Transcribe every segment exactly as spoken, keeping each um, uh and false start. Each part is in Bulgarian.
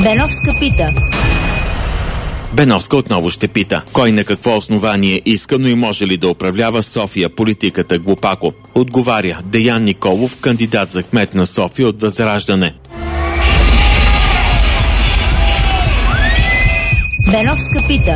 Беновска пита. Беновска отново ще пита. Кой на какво основание иска, но и може ли да управлява София политиката глупако? Отговаря Деян Николов, кандидат за кмет на София от Възраждане. Беновска пита.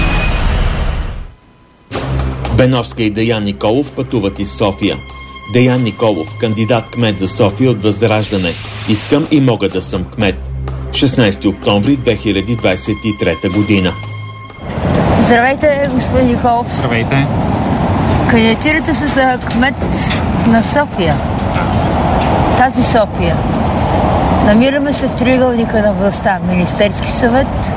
Беновска и Деян Николов пътуват из София. Деян Николов, кандидат кмет за София от Възраждане. Искам и мога да съм кмет. шестнайсети октомври две хиляди двадесет и трета година. Здравейте, господин Николов. Здравейте. Кандидатирате се за кмет на София. Тази София. Намираме се в триъгълника на властта. Министерски съвет,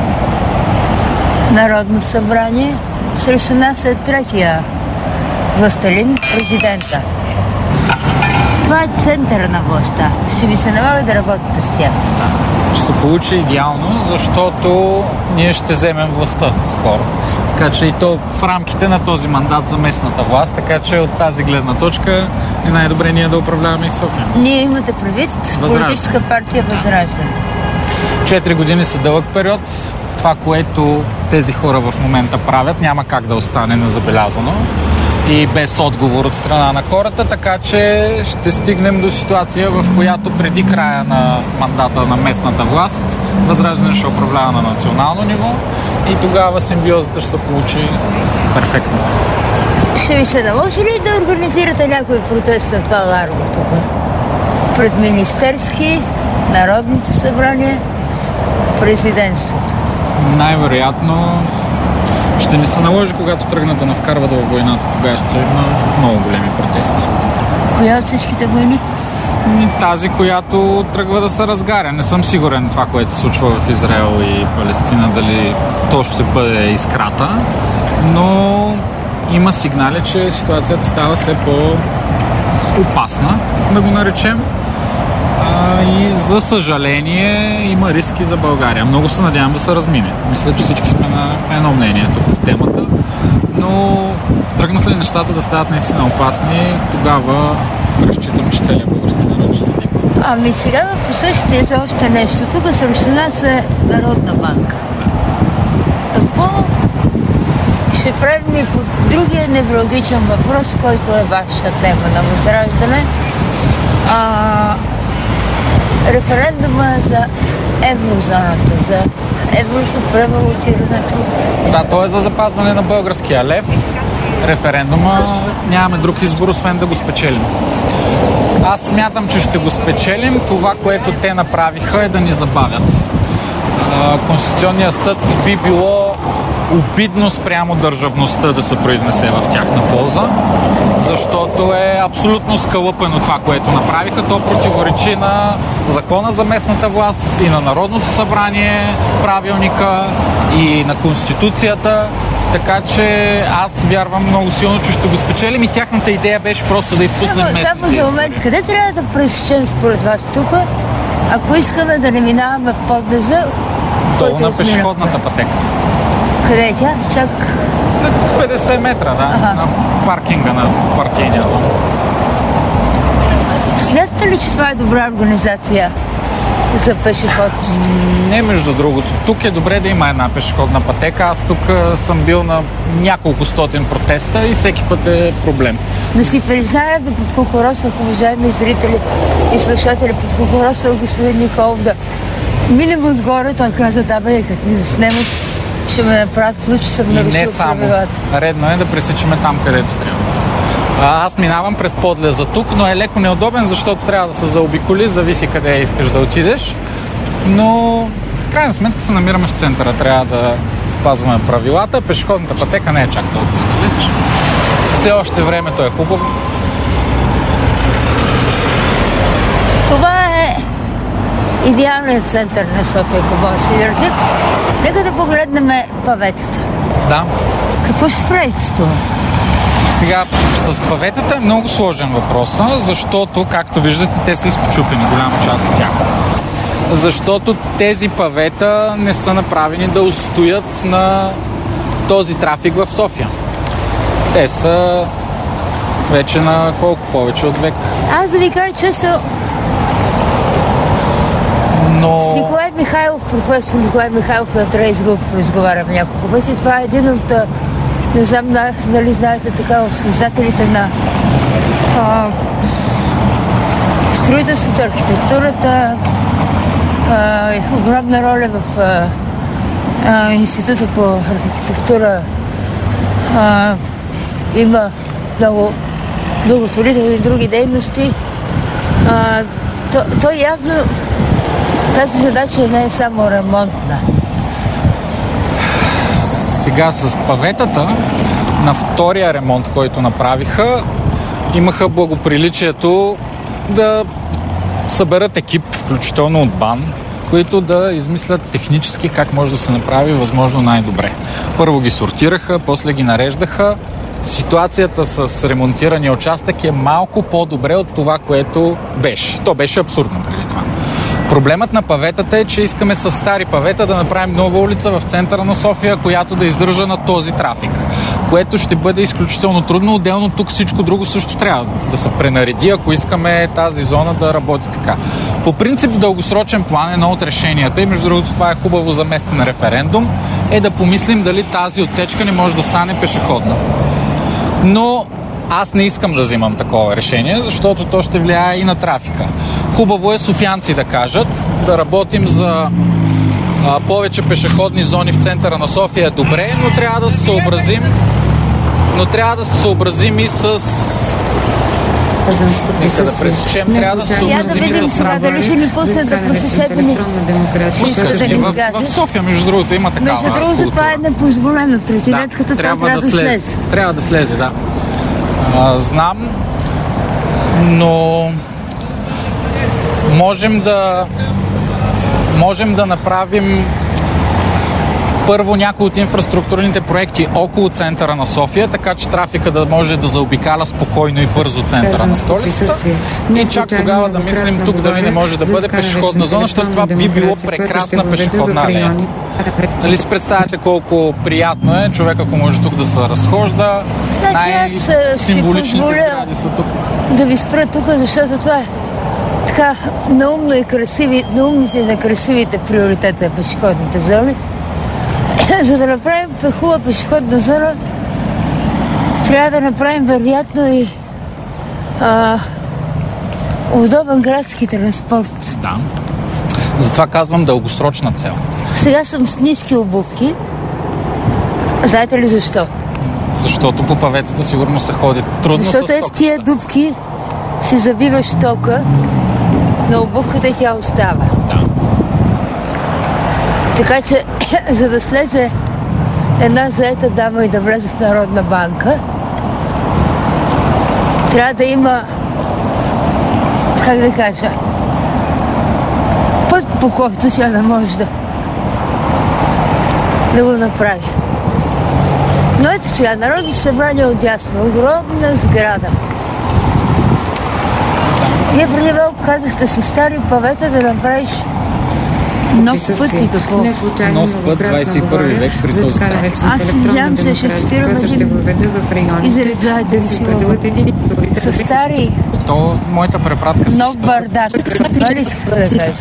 Народно събрание. Срещу нас е третия властелин, президента. Това е центъра на властта. Ще ви се налага да работите с тях. Ще се получи идеално, защото ние ще вземем властта скоро. Така че и то в рамките на този мандат за местната власт, така че от тази гледна точка е най-добре ние да управляваме и София. Ние имате предвид политическа партия Възраждане. Четири години са дълъг период. Това, което тези хора в момента правят, няма как да остане незабелязано и без отговор от страна на хората, така че ще стигнем до ситуация, в която преди края на мандата на местната власт Възраждане ще управлява на национално ниво и тогава симбиозата ще се получи перфектно. Ще ви се наложи ли да организирате някой протест на това Ларго тук? Пред Министерски, Народното събрание, президентството? Най-вероятно ще ни се наложи, когато тръгнат да навкарват във войната. Тогава ще има много големи протести. Коя от всичките войни? Тази, която тръгва да се разгаря. Не съм сигурен това, което се случва в Израел и Палестина, дали точно ще бъде изкрата, но има сигнали, че ситуацията става все по-опасна, да го наречем. А, и за съжаление има риски за България. Много се надявам да се размине. Мисля, че всички сме на едно мнение тук по темата, но тръгнат ли нещата да стават наистина опасни, тогава разчитам, че целият български народ ще се дигне. Ами сега по същия за още нещо. Тук срещу нас е Народна банка. Какво ще правим и по другия неврологичен въпрос, който е ваша тема на Възраждане? А, референдума за еврозоната, за еврото, превалутирането. Да, то е за запазване на българския лев. Референдума нямаме друг избор, освен да го спечелим. Аз смятам, че ще го спечелим. Това, което те направиха, е да ни забавят. Конституционният съд би било обидно спрямо държавността да се произнесе в тяхна полза, защото е абсолютно скалъпено това, което направиха. То противоречи на закона за местната власт и на Народното събрание, правилника и на Конституцията. Така че аз вярвам много силно, че ще го спечелим и тяхната идея беше просто да изпуснем местните избори. Само за момент, къде трябва да пресечем според вас тук, ако искаме да не минаваме в подлеза? Долу на пешеходната пътека. Къде е тя? Чак... След петдесет метра, да, ага. На паркинга на партийния дом. Смятате ли, че това е добра организация за пешеходците? Не, между другото. Тук е добре да има една пешеходна пътека. Аз тук съм бил на няколко стотин протеста и всеки път е проблем. Да си призная, да подкукоросвах, уважаеми зрители и слушатели, подкукоросвах господин Николов да минем отгоре. Той каза, да бе, като ни заснемат, ще ме направят, че съм нарушил правилата. Редно е да пресичаме там, където трябва. А, аз минавам през подлеза тук, но е леко неудобен, защото трябва да се заобиколи, зависи къде искаш да отидеш. Но в крайна сметка се намираме в центъра. Трябва да спазваме правилата. Пешеходната пътека не е чак толкова далеч. Все още времето е хубаво. Това е идеалният център на София, хубаво си държи. Нека да погледнем паветата. Да. Какво ще правите с това? Сега, с паветата е много сложен въпрос, защото, както виждате, те са изпочупени, голяма част от тях. Защото тези павета не са направени да устоят на този трафик в София. Те са вече на колко повече от век. Аз да ви кажа често, Но... с Николай Михайлов, професор Николай Михайлов, на Трейсгов разговарям няколко пъти. Това е един от, не знам дали знаете така, от създателите на а, строителството, архитектурата, а, огромна роля в а, а, Института по архитектура. А, има много благотворителни други дейности. А, то, то явно тази задача не е само ремонтна. Сега с паветата на втория ремонт, който направиха, имаха благоприличието да съберат екип, включително от БАН, които да измислят технически как може да се направи възможно най-добре. Първо ги сортираха, после ги нареждаха. Ситуацията с ремонтирания участък е малко по-добре от това, което беше. То беше абсурдно преди това. Проблемът на паветата е, че искаме с стари павета да направим нова улица в центъра на София, която да издържа на този трафик, което ще бъде изключително трудно. Отделно тук всичко друго също трябва да се пренареди, ако искаме тази зона да работи така. По принцип, в дългосрочен план едно от решенията, и между другото това е хубаво за местен референдум, е да помислим дали тази отсечка не може да стане пешеходна. Но аз не искам да взимам такова решение, защото то ще влияе и на трафика. Хубаво е софиянци да кажат, да работим за а, повече пешеходни зони в центъра на София е добре, но трябва да се съобразим, но трябва да се съобразим и с... Нека да пресечем, трябва да се съобразим и с работа. Дали ще ни пуснат да пресечем в София, между другото, има такава. Между другото, това е непозволено. Тротинетката трябва, трябва да слезе. Трябва да слезе, да. А, знам, но можем да можем да направим първо някои от инфраструктурните проекти около центъра на София, така че трафика да може да заобикаля спокойно и бързо центъра на столицата. И чак тогава да мислим тук дали не може да бъде пешеходна зона, защото това би било прекрасна пешеходна алея. Нали си представяте колко приятно е човек, ако може тук да се разхожда. Най-символичните сгради са тук. Да ви спра тук, защото това е така наумно и красиви, наумните и некрасивите приоритети на пешеходните зони. За да направим хубава пешеходна зона, трябва да направим вероятно и а, удобен градски транспорт. Да. Затова казвам дългосрочна цел. Сега съм с ниски обувки. Знаете ли защо? Защото по паветата сигурно се ходи трудно. Защото с е в тия дупки си забиваш тока на обувката и тя остава. Да. Така че, за да слезе една заета дама и да влезе в Народна банка, трябва да има, как да кажа, път, по който тя да може да, да го направи. Но ето сега, Народно събрание отдясно, огромна сграда. Вие преди малко казахте с стари павета да направиш нов път и какво? Нов път, двадесет и първи век при този стар. Аз си знам се, ще цитирам един изрезайте ли си с стари То моята препратка нов бардак. Това ли искате да кажете?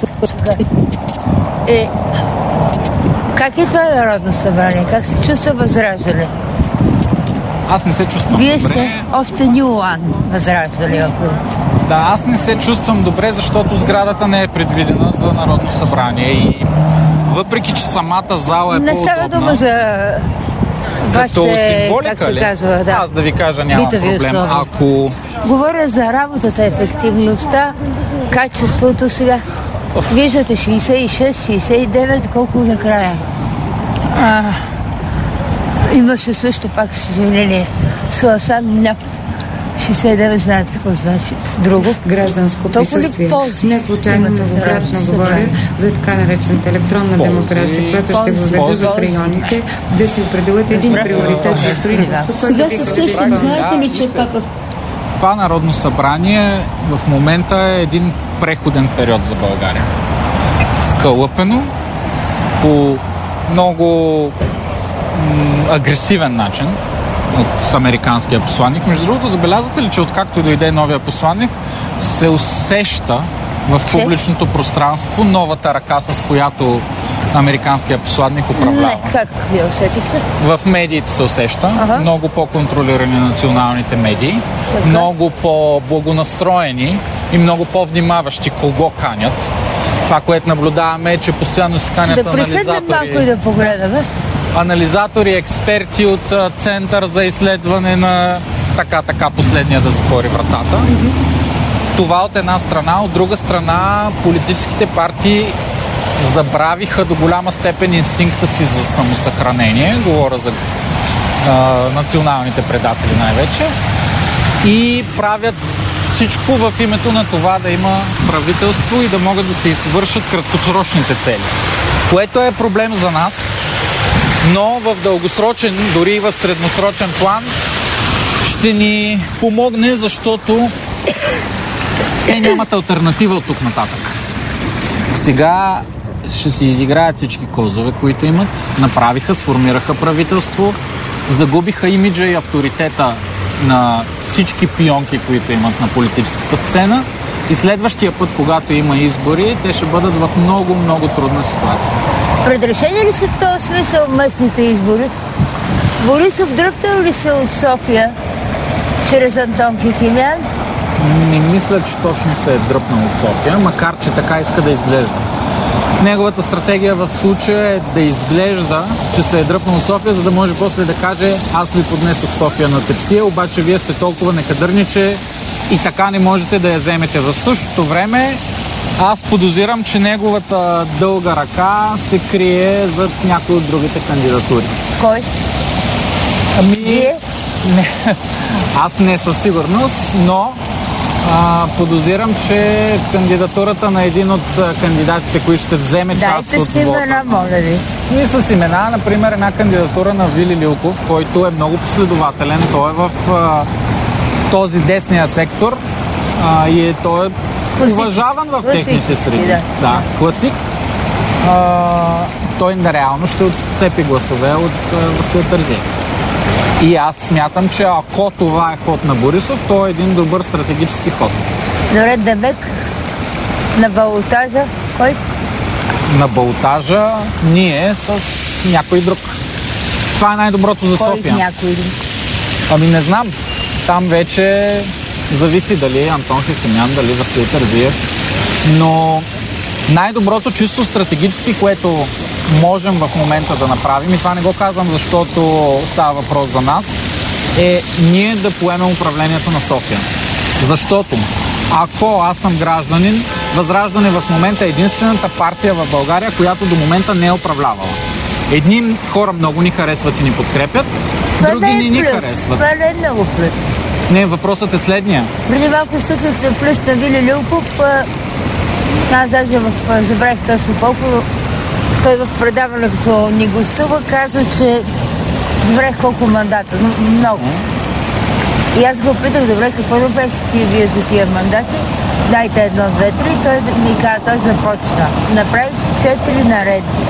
Е, как е това Народно събрание? Как се чувства Възраждане? Аз не се чувствам Вие добре. сте още New One Възраждане в продукция. Да, аз не се чувствам добре, защото сградата не е предвидена за Народно събрание и въпреки, че самата зала е не по-удобна... става дума за като вашите, символика, как се ли? казва, да. Аз да ви кажа, няма битови проблем. условия. Ако... Говоря за работата, ефективността, качеството сега. Виждате шейсет и шест, шейсет и девет, колко накрая. А, имаше също пак, с извинение, с Ласан Няп. шейсет и девет, знаете какво значи друго. Гражданско присъствие. Не случайно многократно говоря за така наречената електронна ползи, демокрация, която ще въведе в районите да си определят един приоритет за строителство. Сега се сещам, знаете ли, че пак в... Това Народно събрание в момента е един преходен период за България. Скълъпено по много м- агресивен начин от американския посланник. Между другото, забелязвате ли, че откакто дойде новия посланник, се усеща в публичното пространство новата ръка, с която американският посланник управлява. Не, как ви усетихте? В медиите се усеща. Ага. Много по-контролирани националните медии, така. Много по-благонастроени и много по-внимаващи кого канят. Това, което наблюдаваме е, че постоянно се канят да анализатори. Да присъднем малко и да погледаме. Анализатори, експерти от Център за изследване на така-така последния да затвори вратата. Mm-hmm. Това от една страна. От друга страна, политическите партии забравиха до голяма степен инстинкта си за самосъхранение. Говоря за а, националните предатели най-вече. И правят всичко в името на това да има правителство и да могат да се извършат краткосрочните цели. Което е проблем за нас, но в дългосрочен, дори и в средносрочен план ще ни помогне, защото те нямат алтернатива от тук нататък. Сега ще си изиграят всички козове, които имат. Направиха, сформираха правителство, загубиха имиджа и авторитета на всички пионки, които имат на политическата сцена. И следващия път, когато има избори, те ще бъдат в много, много трудна ситуация. Предрешени ли са в този смисъл местните избори? Борисов дръпнал ли се от София чрез Антон Кикимян? Не мисля, че точно се е дръпнал от София, макар че така иска да изглежда. Неговата стратегия в случая е да изглежда, че се е дръпнал от София, за да може после да каже: аз ви поднесох София на тепсия, обаче вие сте толкова некадърни, че и така не можете да я вземете. В същото време аз подозирам, че неговата дълга ръка се крие зад някои от другите кандидатури. Кой? Ами... Вие? Не, аз не със сигурност, но а, подозирам, че кандидатурата на един от кандидатите, които ще вземе част от вота. Дайте си имена, моля ви. И с имена, например, една кандидатура на Вили Лилков, който е много последователен. Той е в а, този десния сектор а, и е, той е уважаван в класик. Техните среди. Да, да класик. А, той реално ще отцепи гласове от а, Васил Терзиев. И аз смятам, че ако това е ход на Борисов, то е един добър стратегически ход. Добре, Дебек, на балотажа, кой? На балотажа ние с някой друг. Това е най-доброто за кой София. Кой някой друг? Ами не знам. Там вече зависи дали Антон Хихимян, дали Васил Терзиев. Но най-доброто чисто стратегически, което можем в момента да направим, и това не го казвам, защото става въпрос за нас, е ние да поемем управлението на София. Защото ако аз съм гражданин, Възраждане в момента е единствената партия в България, която до момента не е управлявала. Едни хора много ни харесват и ни подкрепят, това други не е не ни плюс. харесват. Това не е много плюс. Не, въпросът е следния. Преди малко стъкнах се плюс на Вили Лилков. Аз даже в забравих точно колко. Той в предаване, като ни гостува, каза, че забравих колко мандата. Но много. И аз го питах: добре, какво направихте тия вие за тия мандати? Дайте едно, две, три. Той ми каза, той започна. Направих четири наредби.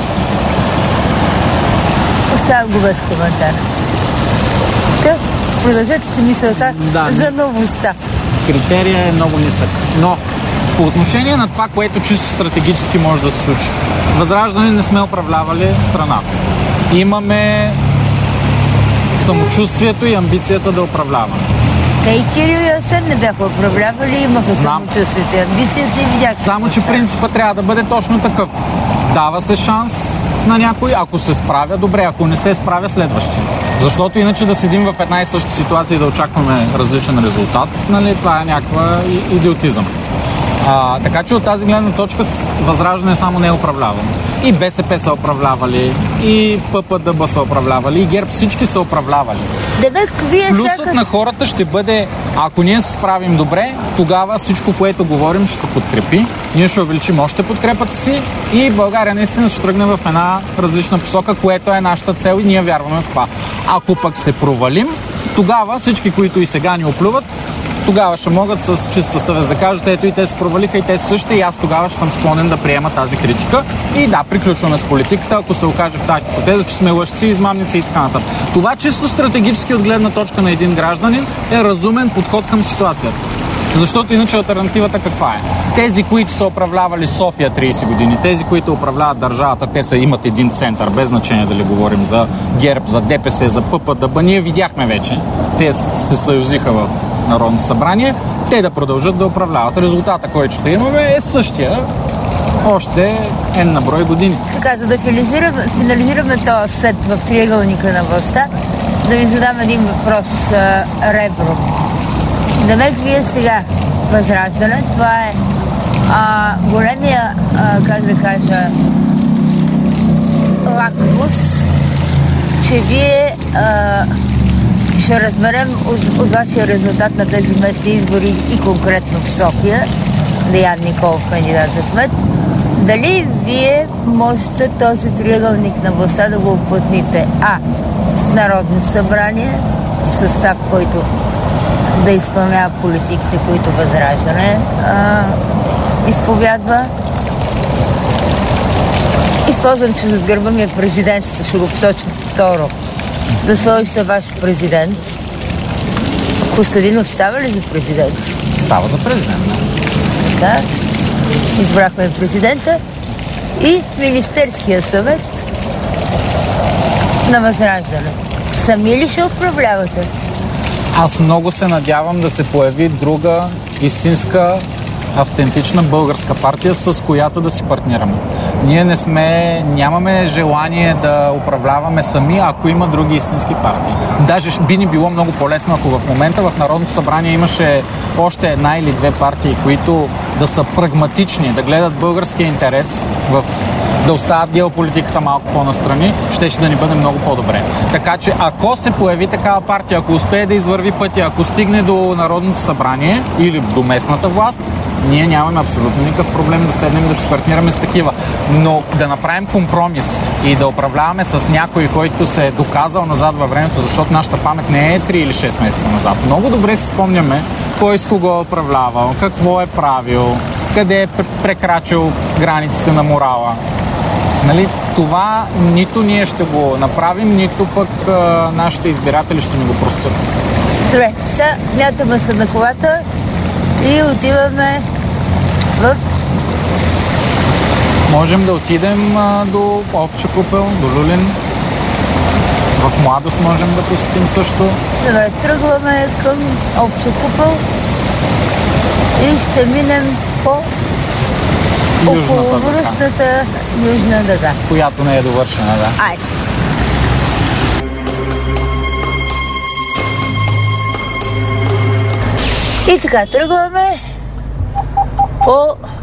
Оставям го без коментар. Та, продължете си мисълта да, за новостта. Критерия е много нисък. Но по отношение на това, което чисто стратегически може да се случи. Възраждане не сме управлявали страната. Имаме самочувствието и амбицията да управляваме. Те и Кирил и Асен не бяха управлявали, имаха самочувствието и амбицията и видяхте. Само, че принципът трябва да бъде точно такъв. Дава се шанс на някой, ако се справя, добре, ако не се справя, следващия. Защото иначе да седим в една и съща ситуация и да очакваме различен резултат, нали, това е някаква идиотизъм. А, така че от тази гледна точка Възраждане само не е управлявано. И БСП са управлявали, и ППДБ са управлявали, и ГЕРБ, всички са управлявали. Дебек, вие Плюсът всяка... на хората ще бъде, ако ние се справим добре, тогава всичко, което говорим, ще се подкрепи. Ние ще увеличим още подкрепата си и България наистина ще тръгне в една различна посока, което е нашата цел и ние вярваме в това. Ако пък се провалим, тогава всички, които и сега ни оплюват, тогава ще могат с чиста съвест да кажат: ето и те се провалиха, и те са същите, и аз тогава ще съм склонен да приема тази критика. И да, приключваме с политиката, ако се окаже в тази хипотеза, че сме лъжци, измамници и така нататък. Това чисто стратегически от гледна точка на един гражданин е разумен подход към ситуацията. Защото иначе алтернативата каква е? Тези, които са управлявали София трийсет години, тези, които управляват държавата, те са имат един център, без значение дали говорим за ГЕРБ, за ДПС, за ППДБ. Ние видяхме вече. Те се съюзиха в Народно събрание. Те да продължат да управляват. Резултата, който ще имаме, е същия. Още е на брой години. Така, за да финализираме, финализираме този сет в триъгълника на властта, да ви задам един въпрос, ребро. Намек вие сега Възраждане, това е а, големия, а, как да кажа, лакмус, че вие а, ще разберем от, от вашия резултат на тези местни избори и конкретно в София, Деян Николов, кандидат за кмет, дали вие можете този триъгълник на властта да го оплътните А. с Народно събрание, състав, който да изпълнява политиките, които Възраждане а, изповядва. Използвам, че зад гърба ми е президентството, ще го посоча второ. Да сложите ваш президент. Костадинов става ли за президент? Става за президент, да. Да. Избрахме президента и Министерския съвет на Възраждане. Сами ли ще управлявате? Аз много се надявам да се появи друга истинска, автентична българска партия, с която да си партнираме. Ние не сме, нямаме желание да управляваме сами, ако има други истински партии. Даже би ни било много по-лесно, ако в момента в Народното събрание имаше още една или две партии, които да са прагматични, да гледат българския интерес, в, да оставят геополитиката малко по-настрани, ще ще да ни бъде много по-добре. Така че ако се появи такава партия, ако успее да извърви пътя, ако стигне до Народното събрание или до местната власт, ние нямаме абсолютно никакъв проблем да седнем да се партнираме с такива. Но да направим компромис и да управляваме с някой, който се е доказал назад във времето, защото нашата памет не е три или шест месеца назад. Много добре си спомняме кой с кого е управлявал, какво е правил, къде е прекрачил границите на морала. Нали, това нито ние ще го направим, нито пък а, нашите избиратели ще ни го простят. Добре, сега мятаме се на колата и отиваме в... Можем да отидем а, до Овча купел, до Люлин. В Младост можем да посетим също. Добре, тръгваме към Овча купел и ще минем по околовръстната Южна дъга. Която не е довършена, да. Айде. И така, тръгваме по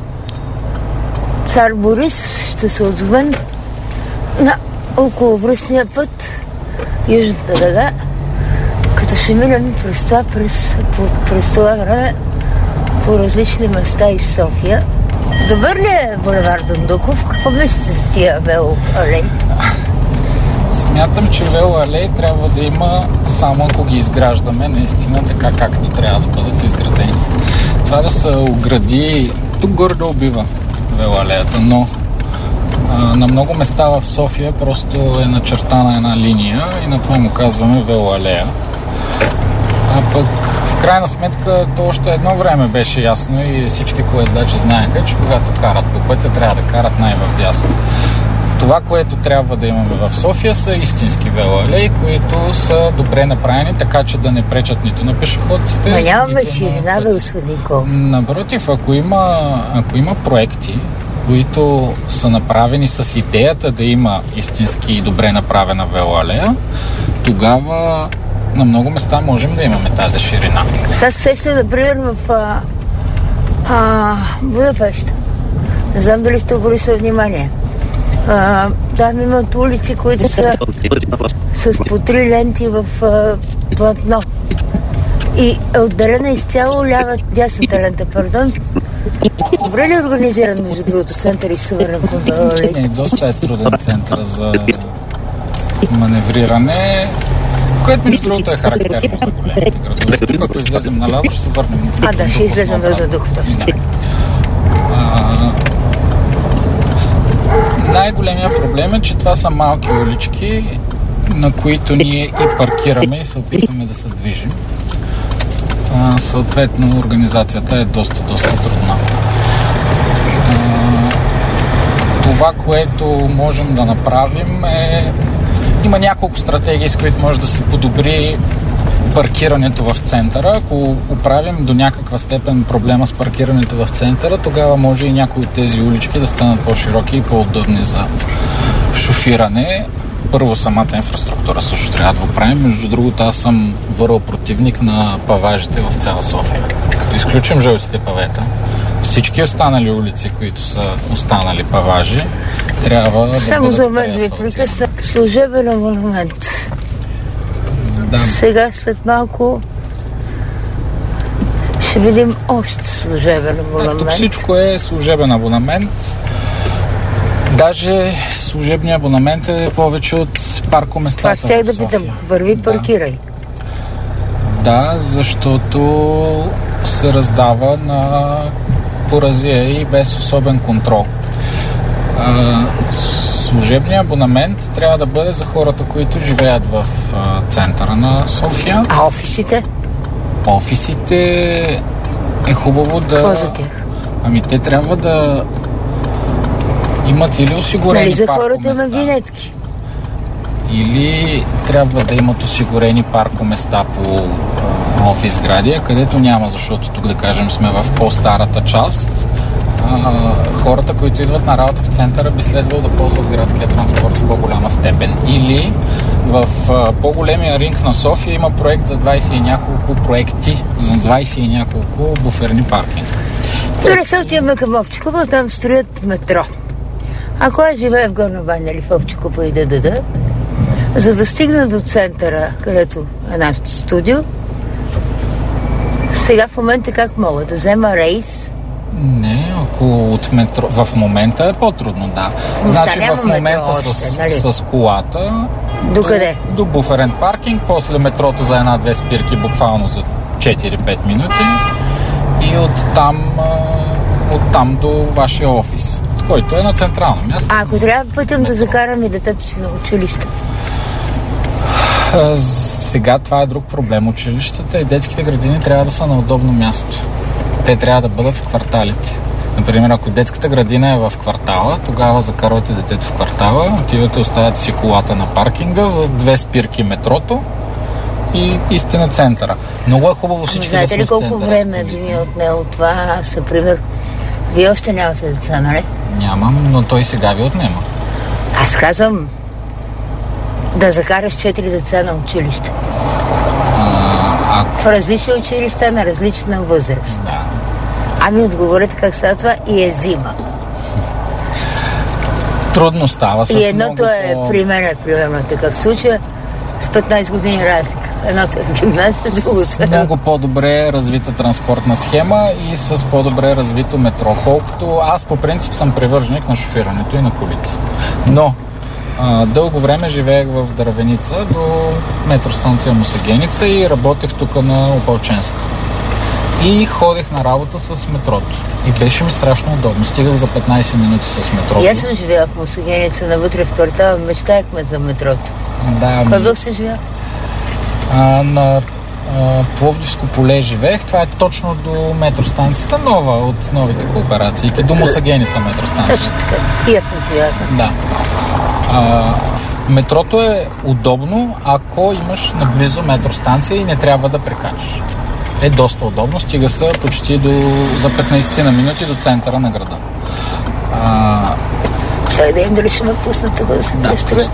Цар Борис, ще се отзовем на околовръстния път, Южната дъга, като ще минем през това, през, през това време по различни места из София. Добър ли е булевар Дондуков? Какво мислите за тия велоалеи? Смятам, че велоалеи трябва да има само ако ги изграждаме наистина така, както трябва да бъдат изградени. Това да се огради, тук горе да убива велоалеята, но а, на много места в София просто е начертана една линия и на това му казваме велоалея. А пък в крайна сметка то още едно време беше ясно и всички колездачи знаеха, че когато карат по пътя, трябва да карат най-вдясно. Това, което трябва да имаме в София, са истински велоалеи, които са добре направени, така че да не пречат нито на пешеходците. Ма нямаме ширина, бе, господин Николов. Напротив, ако има, ако има проекти, които са направени с идеята да има истински и добре направена велоалея, тогава на много места можем да имаме тази ширина. Сега се сещам, например, в а, а, Будапеща. Не знам дали сте обръщали внимание. А, там имат улици, които са с по три ленти в а, платно. И е отделена изцяло лява, дясната лента, пардон. Добре ли е организиран, между другото, център и съвърнен контрол? Не, доста е труден център за маневриране, което между другото е характерно за големите градове. Тук, ако излезем наляво, ще се върнем. А, да, ще излезем да задух точно. Най-големият проблем е, че това са малки улички, на които ние и паркираме и се опитваме да се движим. а, съответно организацията е доста, доста трудна. А, това, което можем да направим е... Има няколко стратегии, с които може да се подобри паркирането в центъра. Ако оправим до някаква степен проблема с паркирането в центъра, тогава може и някои от тези улички да станат по-широки и по-удобни за шофиране. Първо, самата инфраструктура също трябва да го правим. Между другото, аз съм върл противник на паважите в цяла София. Като изключим жълтите павета, всички останали улици, които са останали паважи, трябва да Само бъдат за мен ви прекъсна служебен монумент. Да. Сега след малко ще видим още служебен абонамент. Тук всичко е служебен абонамент. Даже служебният абонамент е повече от паркоместата. Това ще да питам. Върви, паркирай. Да, да, защото се раздава на поразия и без особен контрол. А, служебният абонамент трябва да бъде за хората, които живеят в а, центъра на София. А офисите? Офисите е хубаво да... Какво за тях? Ами те трябва да имат или осигурени нали за паркоместа. хората има винетки? Или трябва да имат осигурени паркоместа по а, офис сгради, където няма, защото тук, да кажем, сме в по-старата част. А, хората, които идват на работа в центъра, би следвало да ползват градския транспорт в по-голяма степен. Или в а, по-големия ринг на София има проект за двайсет и няколко проекти, за двайсет и няколко буферни паркинга. Добре, сега отиваме към Овчикова, там строят метро. Ако аз живея в Горна баня или в Овчикова и ДДД, за да стигна до центъра, където е нашето студио, сега в момента как мога? Да взема рейс? Не, ако от метро... В момента е по-трудно, да. Но значи в момента още, с, нали? с колата До къде? До, до буферен паркинг, после метрото за една-две спирки буквално за четири-пет минути и оттам, оттам до вашия офис, който е на централно място. А ако трябва пътем да закарам и детето си на училище? Сега това е друг проблем. Училищата и детските градини трябва да са на удобно място. Те трябва да бъдат в кварталите. Например, ако детската градина е в квартала, тогава закарвате детето в квартала, отивате, оставяте си колата на паркинга за две спирки метрото и истина центъра. Много е хубаво всички да сме в центъра. Знаете ли колко време би ми отнело това? Аз, например, вие още нямате деца, нали? Нямам, но той сега ви отнема. Аз казвам да закараш четири деца на училище. А, ако... В различни училища на различна възраст. Да. Ами отговорете как става това и е зима. Трудно става с и едното много е по... при мен, примерно такъв случай, с петнайсет години разлика. Едното е в гимназия, другото е. Много по-добре развита транспортна схема и с по-добре развито метро. Колкото аз по принцип съм привърженик на шофирането и на колите. Но а, дълго време живеех в Дървеница до метростанция Мусагеница и работех тук на Опалченска. И ходех на работа с метрото. И беше ми страшно удобно. Стигах за петнайсет минути с метрото. И аз съм живяла в Мусагеница, навътре в квартала, мечтаяхме за метрото. Да, Кой ми... бил се живя? А, на а, Пловдивско поле живеех. Това е точно до метростанцията, нова от новите кооперации. До Мусагеница метростанция. Точно така. И аз съм живяла. Да. А, метрото е удобно, ако имаш наблизо метростанция и не трябва да прекачаш. Е доста удобно. Стига се почти до, за петнайсет на минути до центъра на града. А... Чай да им дали ще ме пуснат тук да се да, престроя.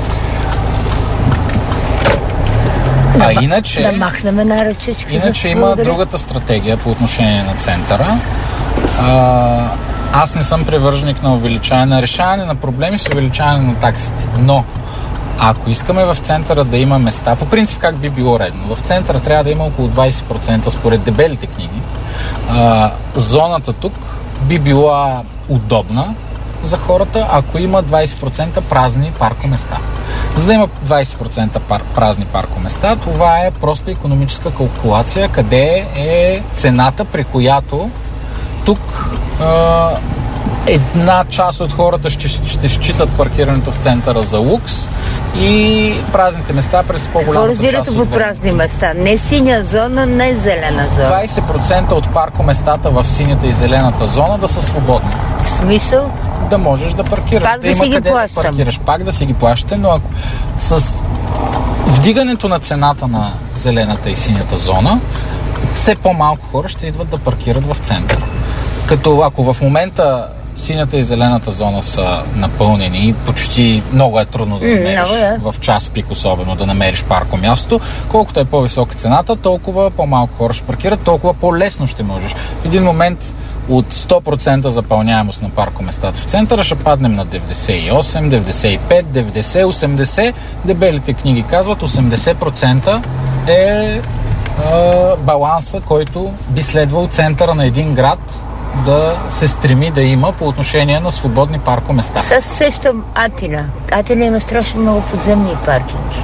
А да, иначе... Да махнем една ръчичка. Иначе има благодаря. Другата стратегия по отношение на центъра. А, аз не съм привърженик на увеличаване, на решаване на проблеми с увеличаване на таксите. Но ако искаме в центъра да има места, по принцип как би било редно, в центъра трябва да има около двайсет процента според дебелите книги. А, зоната тук би била удобна за хората, ако има двайсет процента празни паркоместа. За да има двайсет процента пар, празни паркоместа, това е просто икономическа калкулация, къде е цената, при която тук а, една част от хората ще, ще считат паркирането в центъра за лукс и празните места през по-голямата част от разбирате под празни места? Не синя зона, не зелена зона. двайсет процента от паркоместата в синята и зелената зона да са свободни. В смисъл? Да можеш да паркираш. Пак да, да си ги плащам. Да паркираш, пак да си ги плащате, но ако с вдигането на цената на зелената и синята зона, все по-малко хора ще идват да паркират в центъра. Като ако в момента синята и зелената зона са напълнени и почти много е трудно да намериш mm, no, yeah. в час пик особено да намериш паркомясто, колкото е по-висока цената, толкова по-малко хора ще паркират, толкова по-лесно ще можеш. В един момент от сто процента запълняемост на паркоместата в центъра ще паднем на деветдесет и осем, деветдесет и пет, деветдесет, осемдесет. Дебелите книги казват осемдесет процента е, е баланса, който би следвал центъра на един град да се стреми да има по отношение на свободни паркоместа. Сега сещам Атина. Атина има страшно много подземни паркинги.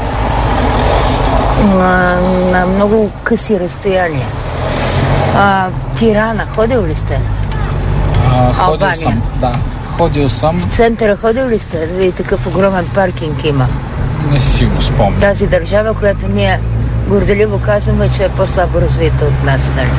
На, на много къси разстояния. А, Тирана, ходил ли сте? А, ходил Албания. съм, да. Ходил съм. В центъра ходил ли сте? Да видите такъв огромен паркинг има. Не си го спомням. Тази държава, която ние горделиво казваме, че е по-слабо развита от нас, нали?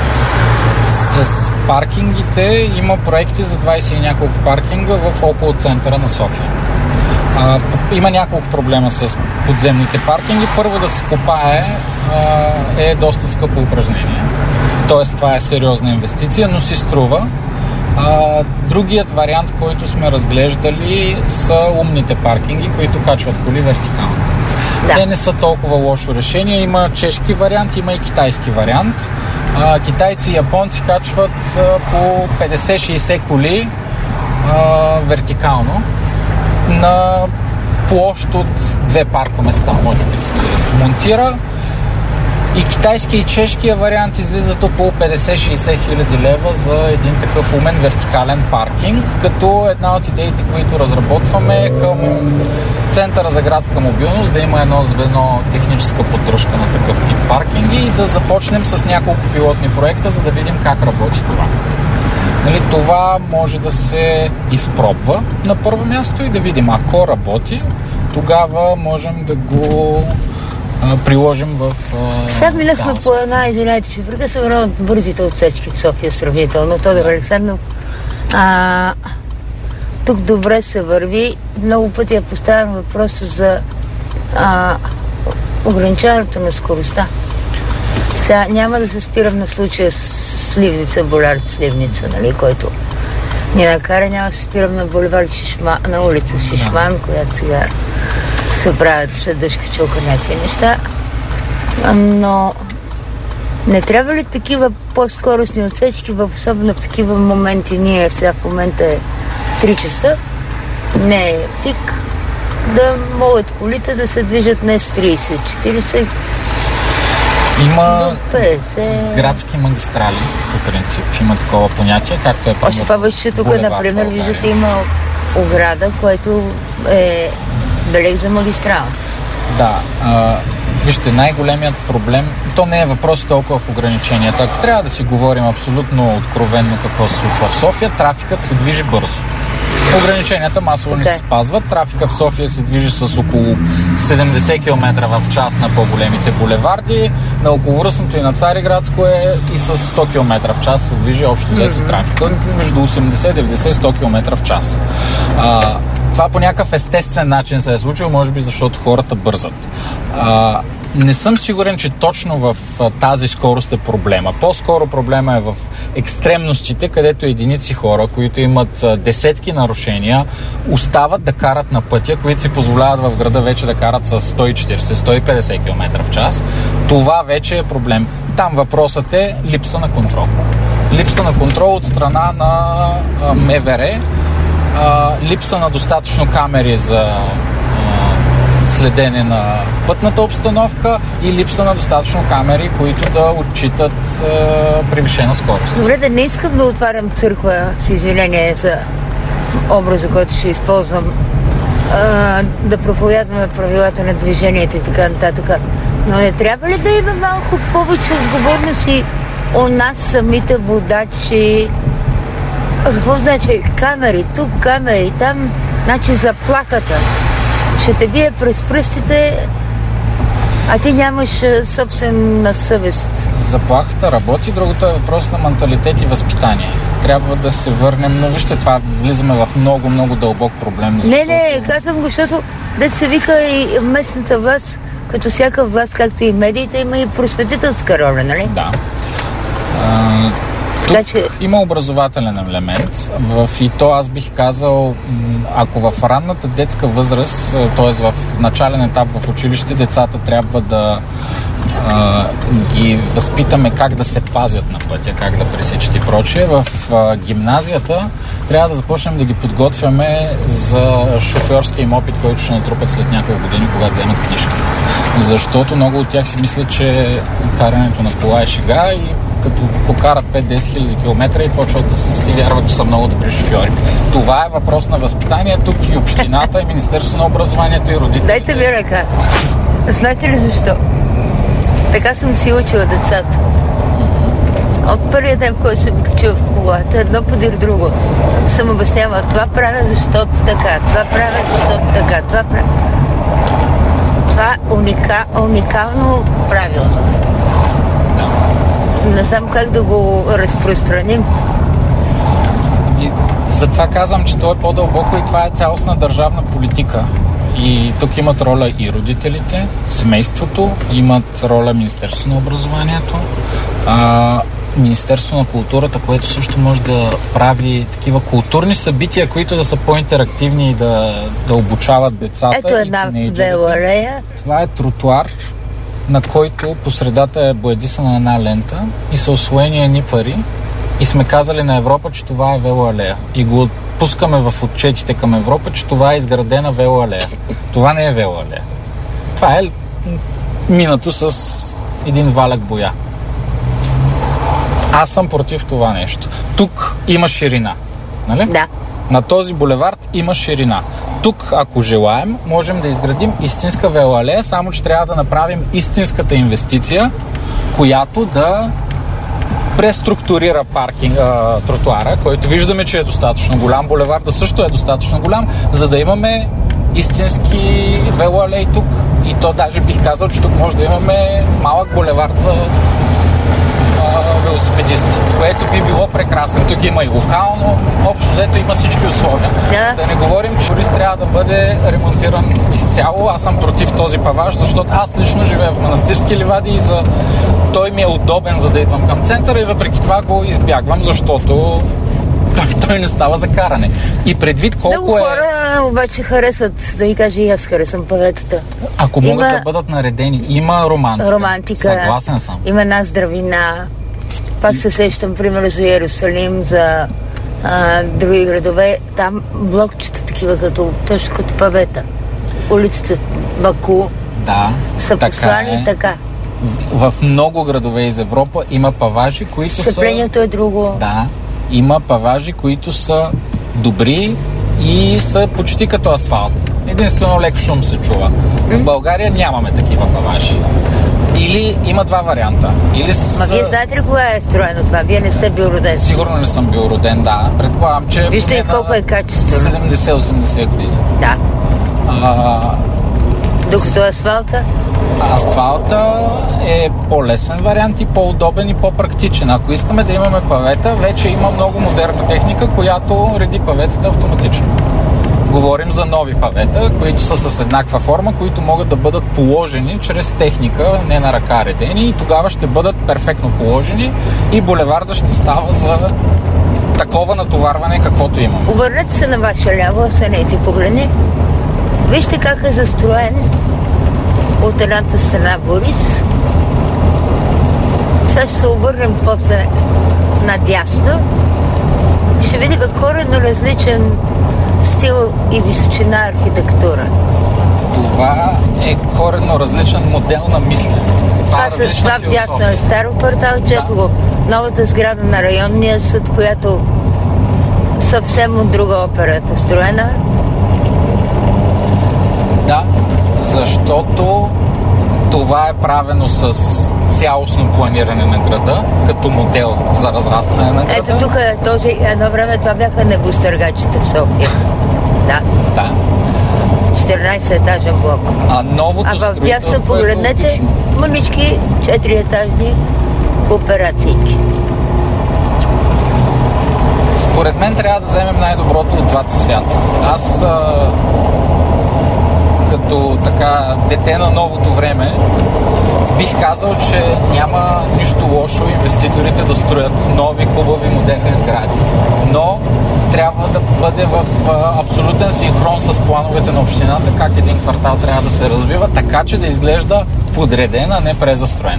С паркингите има проекти за двайсет и няколко паркинга в около центъра на София. А, има няколко проблема с подземните паркинги. Първо, да се копае а, е доста скъпо упражнение. Тоест, това е сериозна инвестиция, но си струва. А, другият вариант, който сме разглеждали, са умните паркинги, които качват коли вертикално. Да. Те не са толкова лошо решение. Има чешки вариант, има и китайски вариант. А, китайци и японци качват а, по петдесет-шейсет коли а, вертикално на площ от две паркоместа, може би се монтира. И китайски и чешкия вариант излизат около петдесет-шейсет хиляди лева за един такъв умен вертикален паркинг, като една от идеите, които разработваме е към Центъра за градска мобилност да има едно звено техническа поддръжка на такъв тип паркинги и да започнем с няколко пилотни проекта, за да видим как работи това. Нали, това може да се изпробва на първо място и да видим, ако работи, тогава можем да го а, приложим в а, Сега минахме по една, извинайте, ще прекъсвам едно от бързите отсечки в София сравнително. Тодор Александров, а, тук добре се върви. Много пъти е поставен въпрос за а, ограничаването на скоростта. Сега няма да се спирам на случая с Сливница, булевард Сливница, нали, който ни накара, няма да се спирам на булевард Шишман, на улица Шишман, която сега се правят след дъжка чука някакви неща. Но не трябва ли такива по-скоростни отсечки, особено в такива моменти, ние сега в момента е три часа, не е пик, да могат колите да се движат не с трийсет-четирийсет, има градски магистрали, по принцип. Има такова понятие, както е... Още това беше, тук, например, виждате, има ограда, което е белег за магистрала. Да. А, вижте, най-големият проблем, то не е въпрос толкова в ограниченията. Ако трябва да си говорим абсолютно откровенно какво се случва в София, трафикът се движи бързо. Ограниченията масово не се спазват. Трафика в София се движи с около седемдесет километра в час на по-големите булеварди. На околовръстното и на Цариградско е и с сто километра в час се движи общо взето mm-hmm. трафика. Между осемдесет, деветдесет, сто километра в час. А, това по някакъв естествен начин се е случило, може би защото хората бързат. А, не съм сигурен, че точно в тази скорост е проблема. По-скоро проблема е в екстремностите, където единици хора, които имат десетки нарушения, остават да карат на пътя, които си позволяват в града вече да карат с сто и четирийсет, сто и петдесет километра в час. Това вече е проблем. Там въпросът е липса на контрол. Липса на контрол от страна на МВР, липса на достатъчно камери за следене на пътната обстановка и липса на достатъчно камери, които да отчитат е, превишена скорост. Добре, да не искам да отварям църква, с извинение за образа, който ще използвам, е, да проповядваме правилата на движението и така нататък. Но не трябва ли да има малко повече отговорност и у нас самите водачи, Какво значи камери тук, камери там? Значи заплахата ще те бие през пръстите, а ти нямаш собствена съвест. Заплахата работи, другото е въпрос на менталитет и възпитание. Трябва да се върнем, но вижте, това влизаме в много, много дълбок проблем. Защото... Не, не, казвам го, защото да се вика и местната власт, като всяка власт, както и медиите, има и просветителска роля, нали? Да. А, тук че... има образователен елемент. В, и то аз бих казал, ако в ранната детска възраст, т.е. в начален етап в училище, децата трябва да а, ги възпитаме как да се пазят на пътя, как да пресичат и прочие. В а, гимназията трябва да започнем да ги подготвяме за шофьорския им опит, който ще натрупат след няколко години, когато вземат книжка. Защото много от тях си мислят, че карането на кола е шега и като покарат пет-десет хиляди километра и почват да си вярват, че са много добри шофьори. Това е въпрос на възпитание. Тук и общината, и Министерството на образованието, и родителите. Дайте ми ръка. Знаете ли защо? Така съм си учила децата. От първия ден, в който съм качила в колата, едно подир друго, съм обяснявала, това правя, защото така, това правя, защото така, това правя. Това е уника, уникално правилно. Не знам как да го разпространим. И затова казвам, че то е по-дълбоко и това е цялостна държавна политика. И тук имат роля и родителите, семейството, имат роля Министерството на образованието, а, Министерство на културата, което също може да прави такива културни събития, които да са по-интерактивни и да, да обучават децата. Ето една велоалея. Това е тротуар, на който по средата е боядисана една лента и са усвоени едни пари и сме казали на Европа, че това е велоалея. И го пускаме в отчетите към Европа, че това е изградена велоалея. Това не е велоалея. Това е минато с един валяк боя. Аз съм против това нещо. Тук има ширина. Нали? Да. На този булевард има ширина. Тук, ако желаем, можем да изградим истинска велоалея, само че трябва да направим истинската инвестиция, която да преструктурира паркинг, а, тротуара, който виждаме, че е достатъчно голям. Булеварда също е достатъчно голям, за да имаме истински велоалей тук. И то даже бих казал, че тук може да имаме малък булевард за велосипедисти, което би било прекрасно. Тук има и локално, общо взето има всички условия. Да, да не говорим, че турист трябва да бъде ремонтиран изцяло. Аз съм против този паваж, защото аз лично живея в Манастирски ливади и за... той ми е удобен, за да идвам към центъра и въпреки това го избягвам, защото той, той не става за каране. И предвид колко много е... Много хора обаче харесват, да ви кажа и аз харесвам паветата. Ако има... могат да бъдат наредени, има романтика. Романтика. Съгласен съм. Има една здравина. Пак се сещам, примерно, за Иерусалим, за а, други градове. Там блокчета такива, като, точно като павета. Улицата Баку да, са послани е. Така. В много градове из Европа има паважи, които са... Сцеплението е друго. Да, има паважи, които са добри и са почти като асфалт. Единствено лек шум се чува. В България нямаме такива паважи. Или има два варианта. Или с... Ма вие знаете ли кога е строено това? Вие не сте бил роден. Сигурно не съм бил роден, да. Предполагам, че... Вижте и колко е качествено. седемдесет-осемдесет години. Да. А... Докато асфалта? Асфалта е по-лесен вариант и по-удобен и по-практичен. Ако искаме да имаме павета, вече има много модерна техника, която реди паветата автоматично. Говорим за нови павета, които са с еднаква форма, които могат да бъдат положени чрез техника, не на ръка редени, и тогава ще бъдат перфектно положени и булеварда ще става за такова натоварване, каквото има. Обърнете се на ваша ляво, станете и погледни. Вижте как е застроен от едната страна Борис. Сега ще се обърнем после надясно. Ще видим коренно различен стил и височина архитектура. Това е коренно различен модел на мислене. Това, това, е това вдясно е старо кварталче, да. Го новата сграда на районния съд, която съвсем от друга опера е построена. Да, защото Това е правено с цялостно планиране на града, като модел за разрастване на града. Ето тук този едно време това бяха небостъргачите в София. Да. Да. четиринайсет етажен блок. А новото а в тях са, погледнете, е мънички четири етажни кооперациики. Според мен трябва да вземем най-доброто от двата свята. Аз а, като така дете на новото време бих казал, че няма нищо лошо инвеститорите да строят нови, хубави, модерни сгради. Но трябва да бъде в а, абсолютен синхрон с плановете на общината, как един квартал трябва да се развива, така че да изглежда подреден, а не презастроен.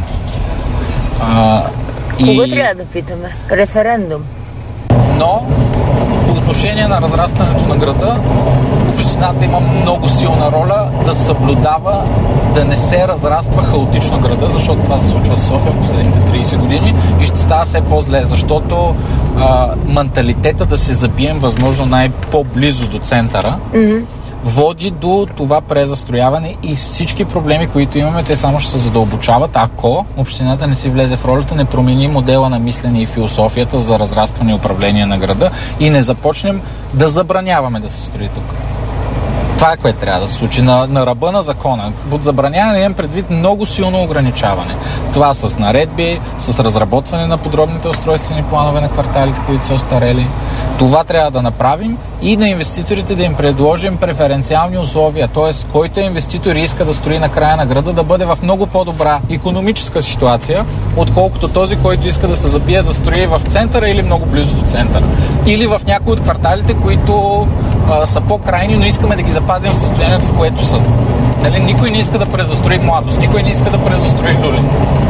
А, и... Кого трябва да питаме? Референдум. Но по отношение на разрастването на града, общината има много силна роля да съблюдава, да не се разраства хаотично града, защото това се случва в София в последните трийсет години и ще става все по-зле, защото а, менталитета да се забием възможно най-по-близо до центъра mm-hmm. води до това презастрояване и всички проблеми, които имаме, те само ще се задълбочават, ако общината не си влезе в ролята, не промени модела на мислене и философията за разрастване и управление на града и не започнем да забраняваме да се строи тук. Това е, което трябва да се случи на, на ръба на закона. Под забраняване имам предвид много силно ограничаване. Това с наредби, с разработване на подробните устройствени планове на кварталите, които са остарели. Това трябва да направим и на инвеститорите да им предложим преференциални условия, т.е. който инвеститор иска да строи на края на града, да бъде в много по-добра икономическа ситуация, отколкото този, който иска да се забие да строи в центъра или много близо до центъра. Или в някои от кварталите, които а, са по-крайни, но искаме да ги запазим в състоянието, в което са. Нали? Никой не иска да презастрои Младост, никой не иска да презастрои Люлин.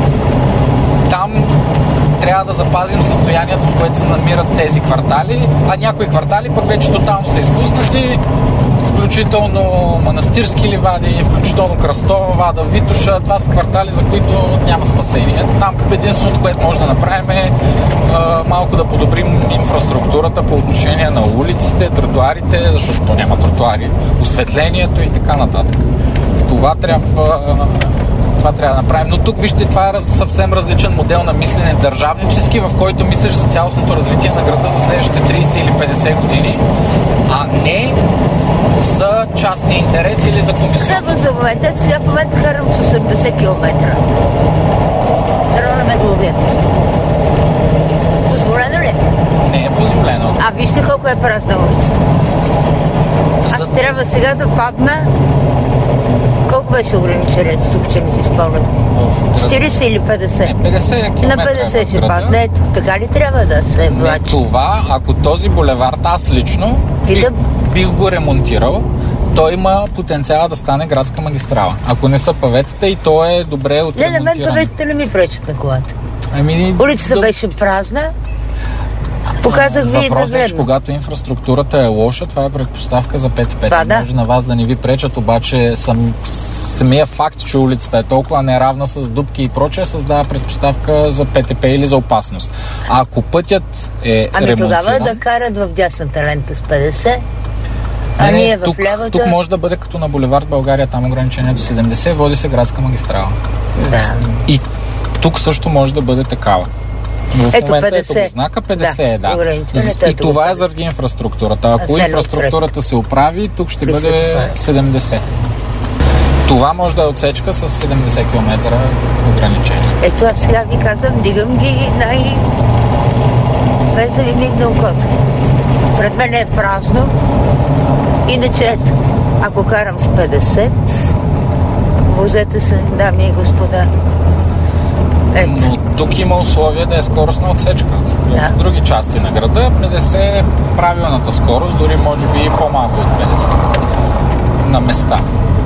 Там трябва да запазим състоянието, в което се намират тези квартали, а някои квартали пък вече тотално са изпуснати, включително Манастирски ливади, включително Кръстова вада, Витоша. Това са квартали, за които няма спасение. Там единственото, което може да направим е а, малко да подобрим инфраструктурата по отношение на улиците, тротуарите, защото няма тротуари, осветлението и така нататък. Това трябва... Това трябва да направим. Но тук, вижте, това е съвсем различен модел на мислене държавнически, в който мислиш за цялостното развитие на града за следващите трийсет или петдесет години, а не за частни интереси или за комисион. Сега за момента, сега в момента карам с осемдесет километра. Дано не ме глобят. Позволено ли? Не е позволено. А вижте колко е празна улицата. Аз за... трябва сега да падна. Колко беше ограничението тук, че не си спомням? четирийсет или петдесет? Не, петдесет километра. На петдесет ще падне. Ето, така ли трябва да се влачи? Това, ако този булевард, аз лично бих, бих го ремонтирал, той има потенциала да стане градска магистрала. Ако не са паветите и то е добре отремонтиран. Не, на мен паветите не ми пречат на колата. Ами, улицата да... беше празна. Показах ви въпросът е, че когато инфраструктурата е лоша, това е предпоставка за пет и пет. Да. Може на вас да не ви пречат, обаче сам, самия факт, че улицата е толкова неравна с дупки и прочее, създава предпоставка за ПТП или за опасност. А ако пътят е ами ремонтиран... тогава да карат в дясната лента с петдесет, а не, ние тук, в лявата... Тук може да бъде като на булевард България, там ограничението седемдесет, води се градска магистрала. Да. И тук също може да бъде такава. В ето момента петдесет. ето знака петдесет, да. да. И, и това е заради инфраструктурата. Ако инфраструктурата се оправи, тук ще бъде седемдесет. Това може да е отсечка с седемдесет километра ограничение. Ето аз сега ви казвам, дигам ги най... без да ви мигне окото. Пред мен е празно. Иначе ето, ако карам с петдесет, возете се, дами и господа. Ето. Но тук има условие да е скоростна отсечка. В да. други части на града петдесет е правилната скорост, дори може би и по-малко от петдесет на места.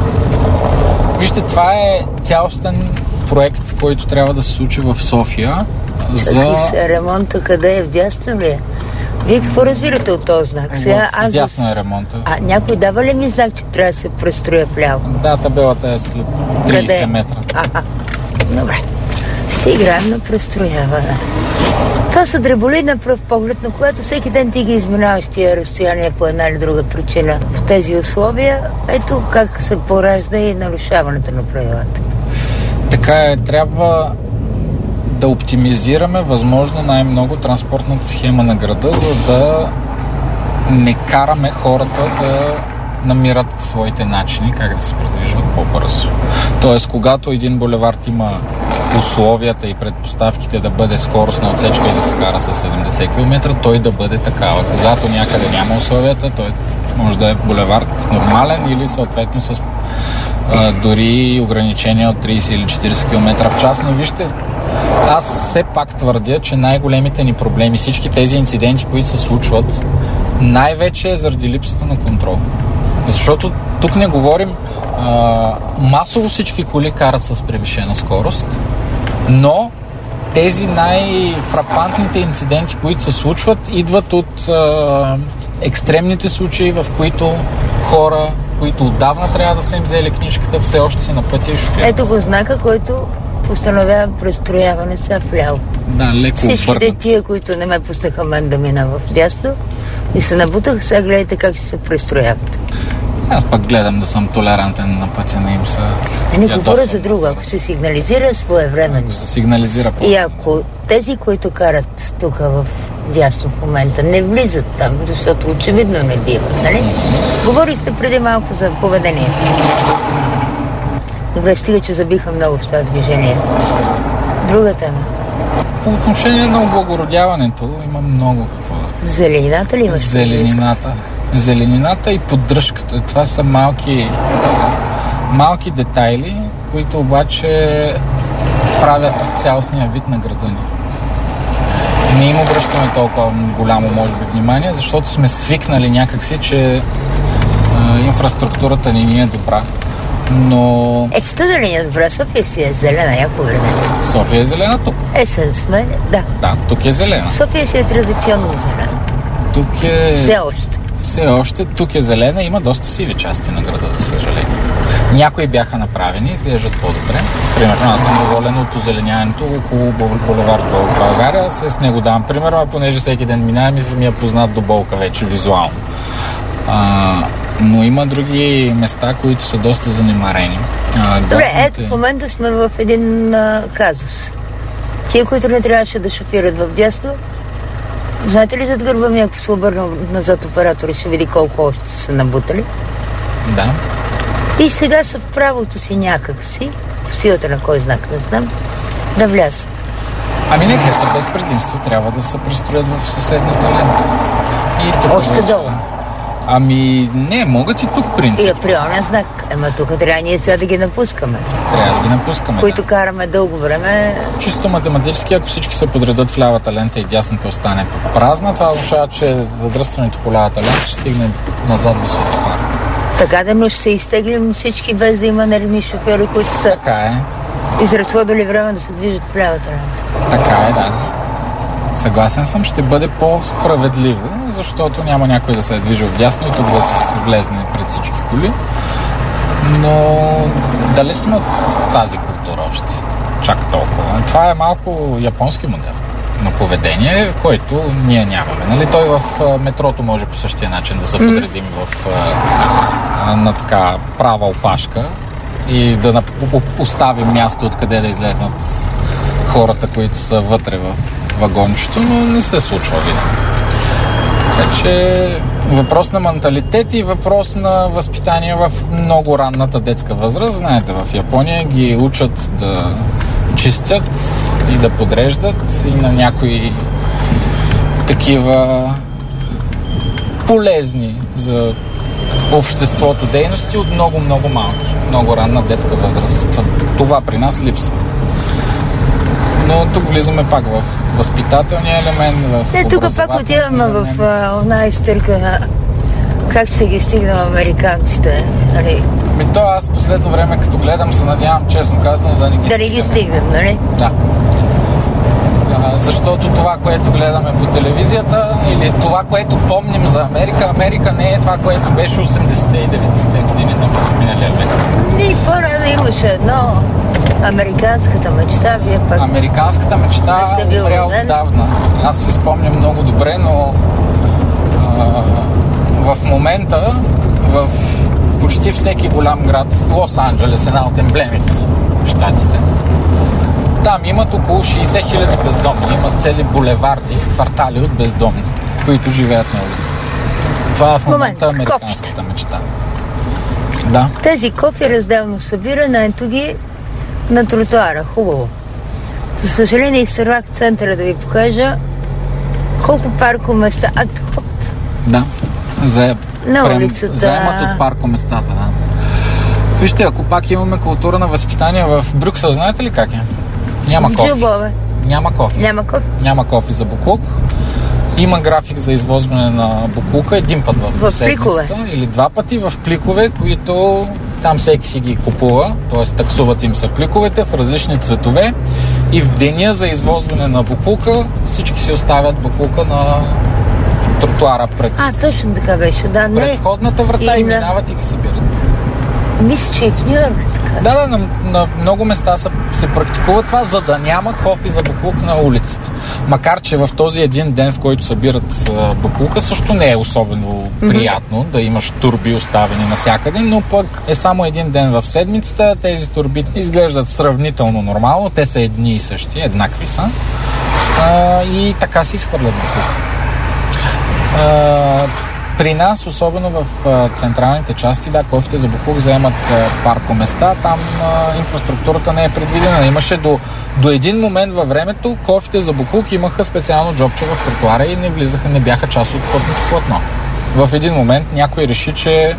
Вижте, това е цялостен проект, който трябва да се случи в София. За... Се ремонта къде е? Вдясно ли е? Вие какво разбирате от този знак? Сега, аз... Дясно е ремонта. А някой дава ли ми знак, че трябва да се престроя вляво? Да, табелата е след трийсет метра. Аха. Добре. Ще играем на престрояване. Това са дреболи на пръв поглед, на което всеки ден ти ги изминаваш тия разстояния по една или друга причина. В тези условия, ето как се поражда и нарушаването на правилата. Така е, трябва да оптимизираме възможно най-много транспортната схема на града, за да не караме хората да намират своите начини как да се придвижват по-бързо. Тоест, когато един булевард има условията и предпоставките да бъде скоростна отсечка и да се кара с седемдесет километра, той да бъде такава. Когато някъде няма условията, той може да е булевард нормален или съответно с а, дори ограничения от трийсет или четирийсет километра в час. Но вижте, аз все пак твърдя, че най-големите ни проблеми, всички тези инциденти, които се случват, най-вече е заради липсата на контрол. Защото тук не говорим а, масово всички коли карат с превишена скорост, но тези най-фрапантните инциденти, които се случват, идват от а, екстремните случаи, в които хора, които отдавна трябва да са им взели книжката, все още са на пътя и шофират. Ето го знака, който постановява престрояване са вляво. Да, леко всичките обърнат. Тия, които не ме пуснаха мен да мина в дясно и се набутаха, сега гледайте как ще се престрояват. Аз пък гледам да съм толерантен на пътя, не им са... Не, не говоря за друго. Ако се сигнализира своевременно. Ако се сигнализира по... И ако тези, които карат тук в дясно в момента, не влизат там, защото очевидно не бива, нали? Говорихте преди малко за поведението. Добре, стига, че забиха много с това движение. Друга тема. По отношение на облагородяването има много какво. Зеленината ли имаш? Зеленината. Зеленината и поддръжката. Това са малки, малки детайли, които обаче правят цялостния вид на града ни. Не им обръщаме толкова голямо, може би, внимание, защото сме свикнали някакси, че е, инфраструктурата ни не е добра. Но... Е, що да ли е добра? София си е зелена, я погледнете. София е зелена тук. Е, сън сме, да. Да, тук е зелена. София си е традиционно зелена. Тук е... Все още. Все още тук е зелена, има доста сиви части на града, за съжаление. Някои бяха направени, изглеждат по-добре. Примерно, аз съм доволен от озеленяването около булевард в България. С него давам примерно, понеже всеки ден минавам и ми е познат до болка вече визуално. А, но има други места, които са доста занемарени. А, Добре, ето в момента сме в един а, казус. Тия, които не трябваше да шофират в дясно, знаете ли зад гърба ми, ако се обърна назад оператора, ще види колко още са набутали? Да. И сега са в правото си някак си, в силата на кой знак, не знам, да влязат. Ами не, те са без предимство, трябва да се пристроят в съседната лента. И тук Още вече... долу. Ами не, могат и тук принцип. И априорен знак. Ема тук трябва ние сега да ги напускаме. Трябва да ги напускаме. Които да. караме дълго време. Чисто математически, ако всички се подредат в лявата лента и дясната остане празна, това означава, че задръстването по лявата лента ще стигне назад до светофара. Така да, но ще се изтеглим всички без да има наредни шофьори, които са Така е. изразходвали време да се движат в лявата лента. Така е, да. Съгласен съм, ще бъде по-справедливо, защото няма някой да се е движил вдясно и тук да се влезне пред всички коли. Но далеч сме от тази култура още. Чак толкова. Това е малко японски модел на поведение, който ние нямаме. Нали? Той в метрото може по същия начин да се подредим в а, на така права опашка и да оставим място, откъде да излезнат хората, които са вътре в вагончето, но не се случва винаги. Така че въпрос на менталитет и въпрос на възпитание в много ранната детска възраст. Знаете, в Япония ги учат да чистят и да подреждат и на някои такива полезни за обществото дейности от много-много малки, много ранна детска възраст. Това при нас липсва. Но тук влизаме пак в възпитателния елемент, в Не, тук пак отиваме в една изтърка на как се ги стигнал американците. Нали? Ми то аз последно време, като гледам, се надявам, честно казано, да не ги Да не ги стигнем, нали? Да. А, защото това, което гледаме по телевизията или това, което помним за Америка, Америка не е това, което беше осемдесетте и деветдесетте години на миналия век. И по-рано имаше едно американската мечта, вие пък... Американската мечта е умря отдавна. Аз си спомням много добре, но а, в момента в почти всеки голям град, Лос-Анджелес, една от емблемите на Щатите. Там имат около шейсет хиляди бездомни. Имат цели булеварди, квартали от бездомни, които живеят на улицата. Това е в момента Момент, американската кофите. мечта. Да. Тези кофи разделно събира, ето ги на тротуара. Хубаво. За съжаление, изсървах в центъра да ви покажа колко паркоместа. А, хоп. Да. За... На улицата. Заемат от паркоместата, да. Вижте, ако пак имаме култура на възпитание в Брюксел, знаете ли как е? Няма кофи. Джубове. Няма кофи. Няма кофи. Няма кофи за буклук. Има график за извозване на буклука един път в, в седмицата или два пъти в пликове, които там всеки си ги купува, т.е. таксуват им се пликовете в различни цветове и в деня за извозване на буклука всички си оставят буклука на тротуара пред... А, точно така беше, да. Пред входната врата и, и минават и ги събират. Мисля, че и в Нью-Йорк така. Да, да, на, на много места се, се практикува това, за да няма кофи за буклук на улицата. Макар, че в този един ден, в който събират а, буклука, също не е особено mm-hmm. приятно да имаш турби оставени навсякъде, но пък е само един ден в седмицата. Тези турби изглеждат сравнително нормално, те са едни и същи, еднакви са. А, и така си изхвърлят буклука. А, При нас, особено в а, централните части, да, кофите за буклук заемат а, паркоместа. Там а, инфраструктурата не е предвидена. Имаше до, до един момент във времето кофите за буклук имаха специално джобче в тротуара и не влизаха, не бяха част от пътното платно. В един момент някой реши, че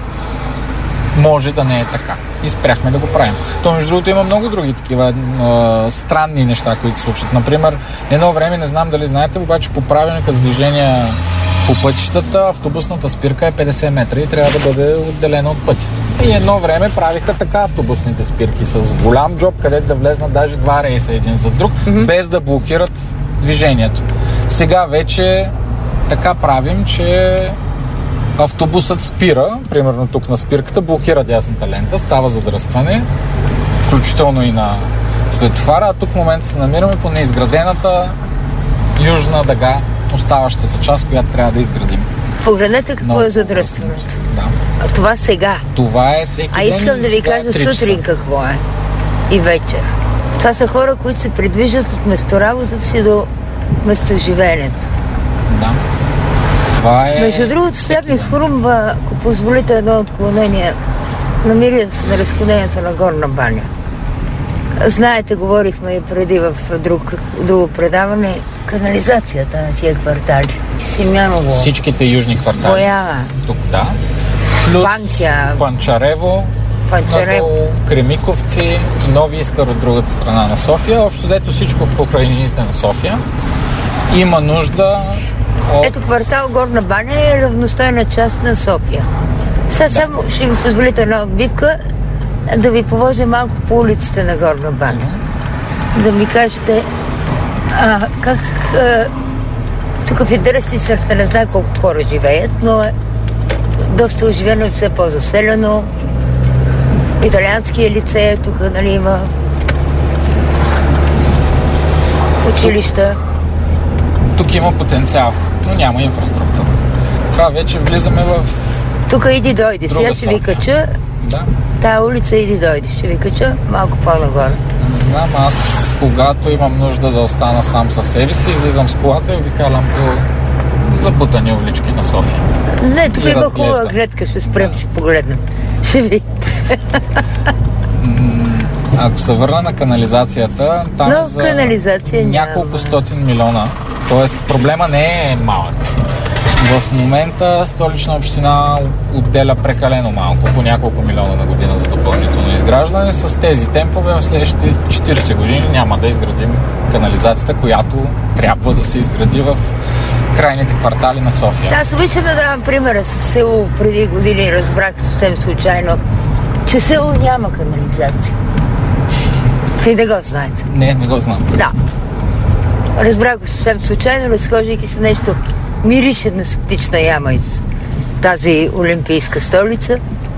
може да не е така. И спряхме да го правим. То, между другото, има много други такива а, странни неща, които се случват. Например, едно време, не знам дали знаете, обаче по правилника за движение по пътищата автобусната спирка е петдесет метра и трябва да бъде отделена от пътя. И едно време правиха така автобусните спирки с голям джоб, където да влезнат даже два рейса един за друг, mm-hmm. без да блокират движението. Сега вече така правим, че автобусът спира, примерно тук на спирката, блокира дясната лента, става задръстване, включително и на светофара, а тук в момента се намираме по неизградената южна дъга, оставащата част, която трябва да изградим. Погледнете какво no, е задръстването. Да. А това сега. Това е всеки а ден. А искам да ви кажа сутрин какво е. И вечер. Това са хора, които се придвижат от местоработата си до местоживеенето. Да. Това е... Между другото, сега ми хрумва, ако позволите едно отклонение, намирам се на разклонението на Горна баня. Знаете, говорихме и преди в друг, друго предаване, канализацията на тия квартали. Симеоново. Всичките южни квартали. Бояна. Тук, да. Плюс Панча. Панчарево, Панчарево. Кремиковци и Нови Искър от другата страна на София. Общо взето всичко в покрайнините на София. Има нужда от... Ето квартал Горна баня е равностойна част на София. Сега да. Само ще ми позволите една отбивка да ви повозя малко по улиците на Горна баня. Mm-hmm. Да ми кажете а, как а, тук в Идръстисърта не знае колко хора живеят, но е доста оживено и все по-заселено. Италианския лицей тук, нали, има училища. Тук, тук има потенциал, но няма инфраструктура. Това вече влизаме в... Тук иди дойди. Сега ще ви кача. Да. Тая улица иди дойди. Ще ви кача малко по-нагоре. Не знам, аз когато имам нужда да остана сам със себе си, излизам с колата и обикалям по забутани улички на София. Не, тук има хубава гледка, ще спрем, да. Ще погледнем. Ще видите. Ако се върна на канализацията, там Но, е за канализация няколко няма. стотин милиона. Тоест проблема не е малък. В момента Столична община отделя прекалено малко, по няколко милиона на година за допълнително изграждане. С тези темпове в следващите четирийсет години няма да изградим канализацията, която трябва да се изгради в крайните квартали на София. Сега аз обичам да давам примера с село. Преди години разбрах съвсем случайно, че село няма канализация. Вие да го знаете? Не, не го знам. Да. Разбрах го съвсем случайно, разхождайки се нещо. Мирише на септична яма из тази олимпийска столица.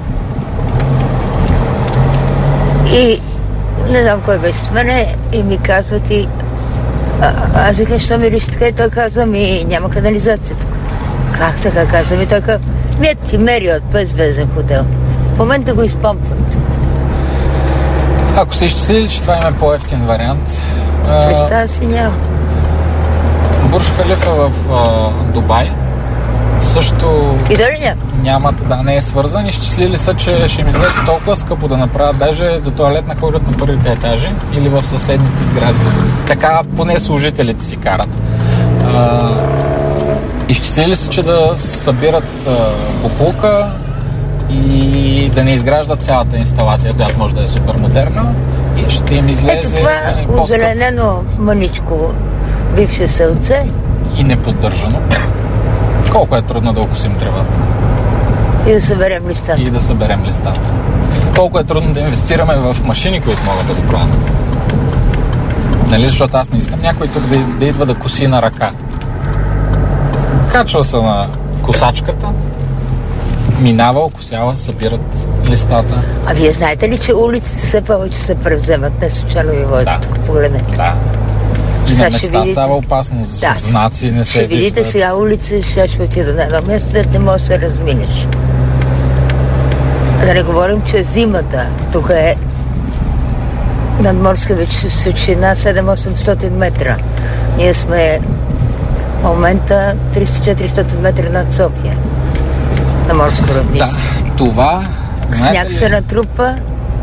И не знам кой беше с мене и ми казват и а, аз викам, що мирише така, и той казва, ми няма канализация тук. Как така казва ми? Той казва, ми ето ти Мериот, петзвезден хотел. В момента го изпомпват. Ако се изчислили, че това има е по-евтин вариант. Представа си няма. Бурж Халифа в а, Дубай също и дали няма? Нямат, да, не е свързан. Изчислили са, че ще им излезе толкова скъпо да направят, даже до тоалетна ходят на първите етажи или в съседните сгради. Така поне служителите си карат. А, изчислили са, че да събират а, боклука и да не изграждат цялата инсталация, която може да е супер модерна, и ще им излезе. Ето това озеленено мъничко бивше селце и неподдържано. Колко е трудно да окосим тревата. И да съберем листата. И да съберем листата. Колко е трудно да инвестираме в машини, които могат да го правят. Нали, защото аз не искам някой тук да, да идва да коси на ръка. Качва се на косачката, минава, окосява, събират листата. А вие знаете ли, че улиците все повече се превземат? Не случайно ви водите, да. Тук погледнете. Да. И на места видите... става опасно, да. Знаци не се ще видите виждат. Сега улица, ще ще отида на едно място, да не можеш да се разминеш. Да не говорим, че зимата тук е надморска височина седем-осемстотин метра. Ние сме в момента триста-четиристотин метра над София. На морско равнище. Да, това... Сняг ли... се натрупва,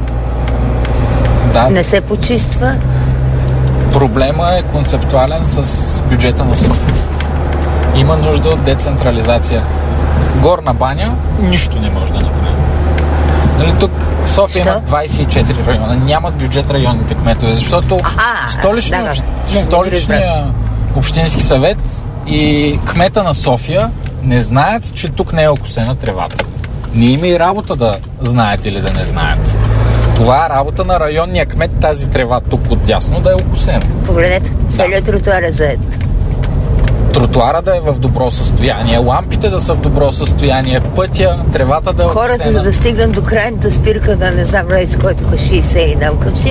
да. Не се почиства. Проблема е концептуален с бюджета на София. Има нужда от децентрализация. Горна баня нищо не може да направи. Нали, тук в София има двайсет и четири района. Нямат бюджет районните кметове, защото Аха, столичния, да, общ... столичния общински съвет и кмета на София не знаят, че тук не е окосена тревата. Не има и работа да знаят или да не знаят. Това е работа на районния кмет, тази трева тук отдясно да е окосена. Погледнете, целият да. Тротуар е заед. Тротуара да е в добро състояние, лампите да са в добро състояние, пътя, тревата да е окосена. Хората, за да стигнат до крайната спирка, да не знам рейс, който е шейсет и наукъв си,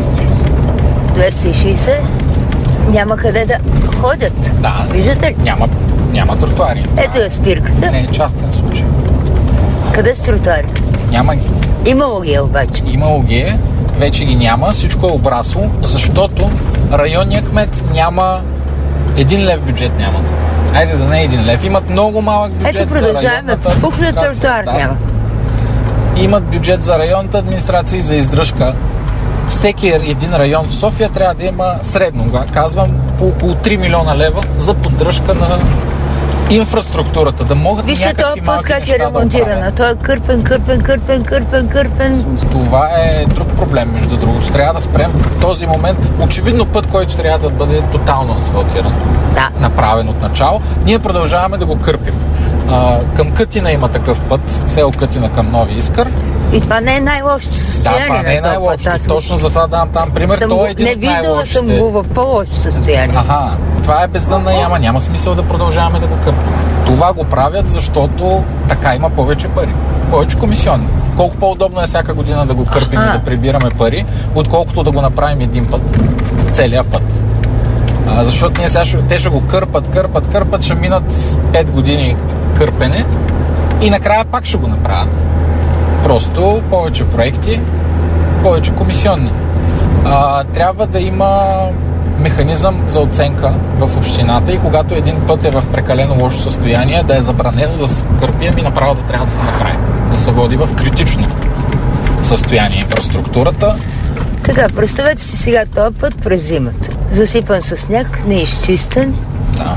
двеста и шейсет, няма къде да ходят. Да, виждате ли? Няма, няма тротуари. Ето е спирката. Не е частен случай. Къде са тротуарите? Няма ги. Имало ги е обаче. Имало ги е, вече ги няма, всичко е обрасло, защото районният кмет няма един лев бюджет няма. Айде да не е един лев. Имат много малък бюджет. Ето, за районната администрация. Тротуар да. няма. Имат бюджет за районната администрация и за издръжка. Всеки един район в София трябва да има средно, казвам, по около три милиона лева за поддръжка на инфраструктурата, да могат вижте някакви малки неща да оправят. Вижте, това път как е ремонтирана. Той е кърпен, кърпен, кърпен, кърпен, кърпен. Това е друг проблем, между другото. Трябва да спрем в този момент. Очевидно път, който трябва да бъде тотално асфалтиран, да. Направен от начало. Ние продължаваме да го кърпим. А, към Кътина има такъв път, село Кътина към Нови Искър. И това не е най-лошото състояние. Да, това не е най-лошото. Точно за това давам там пример. Съм, Той е един не от най-лошите. Не виждала съм го в по-лошо състояние. Аха, това е бездънна яма. Няма смисъл да продължаваме да го кърпим. Това го правят, защото така има повече пари. Повече комисионни. Колко по-удобно е всяка година да го кърпим а. и да прибираме пари, отколкото да го направим един път. Целият път. А, защото ние сега ще, те ще го кърпат, кърпат, кърпат, ще минат пет години кърпене и накрая пак ще го направят. Просто повече проекти, повече комисионни. А, трябва да има механизъм за оценка в общината и когато един път е в прекалено лошо състояние, да е забранено да се кърпи, ами направо да трябва да се направи. Да се води в критично състояние инфраструктурата. Така, представете си сега този път през зимата. Засипан с сняг, неизчистен. Да.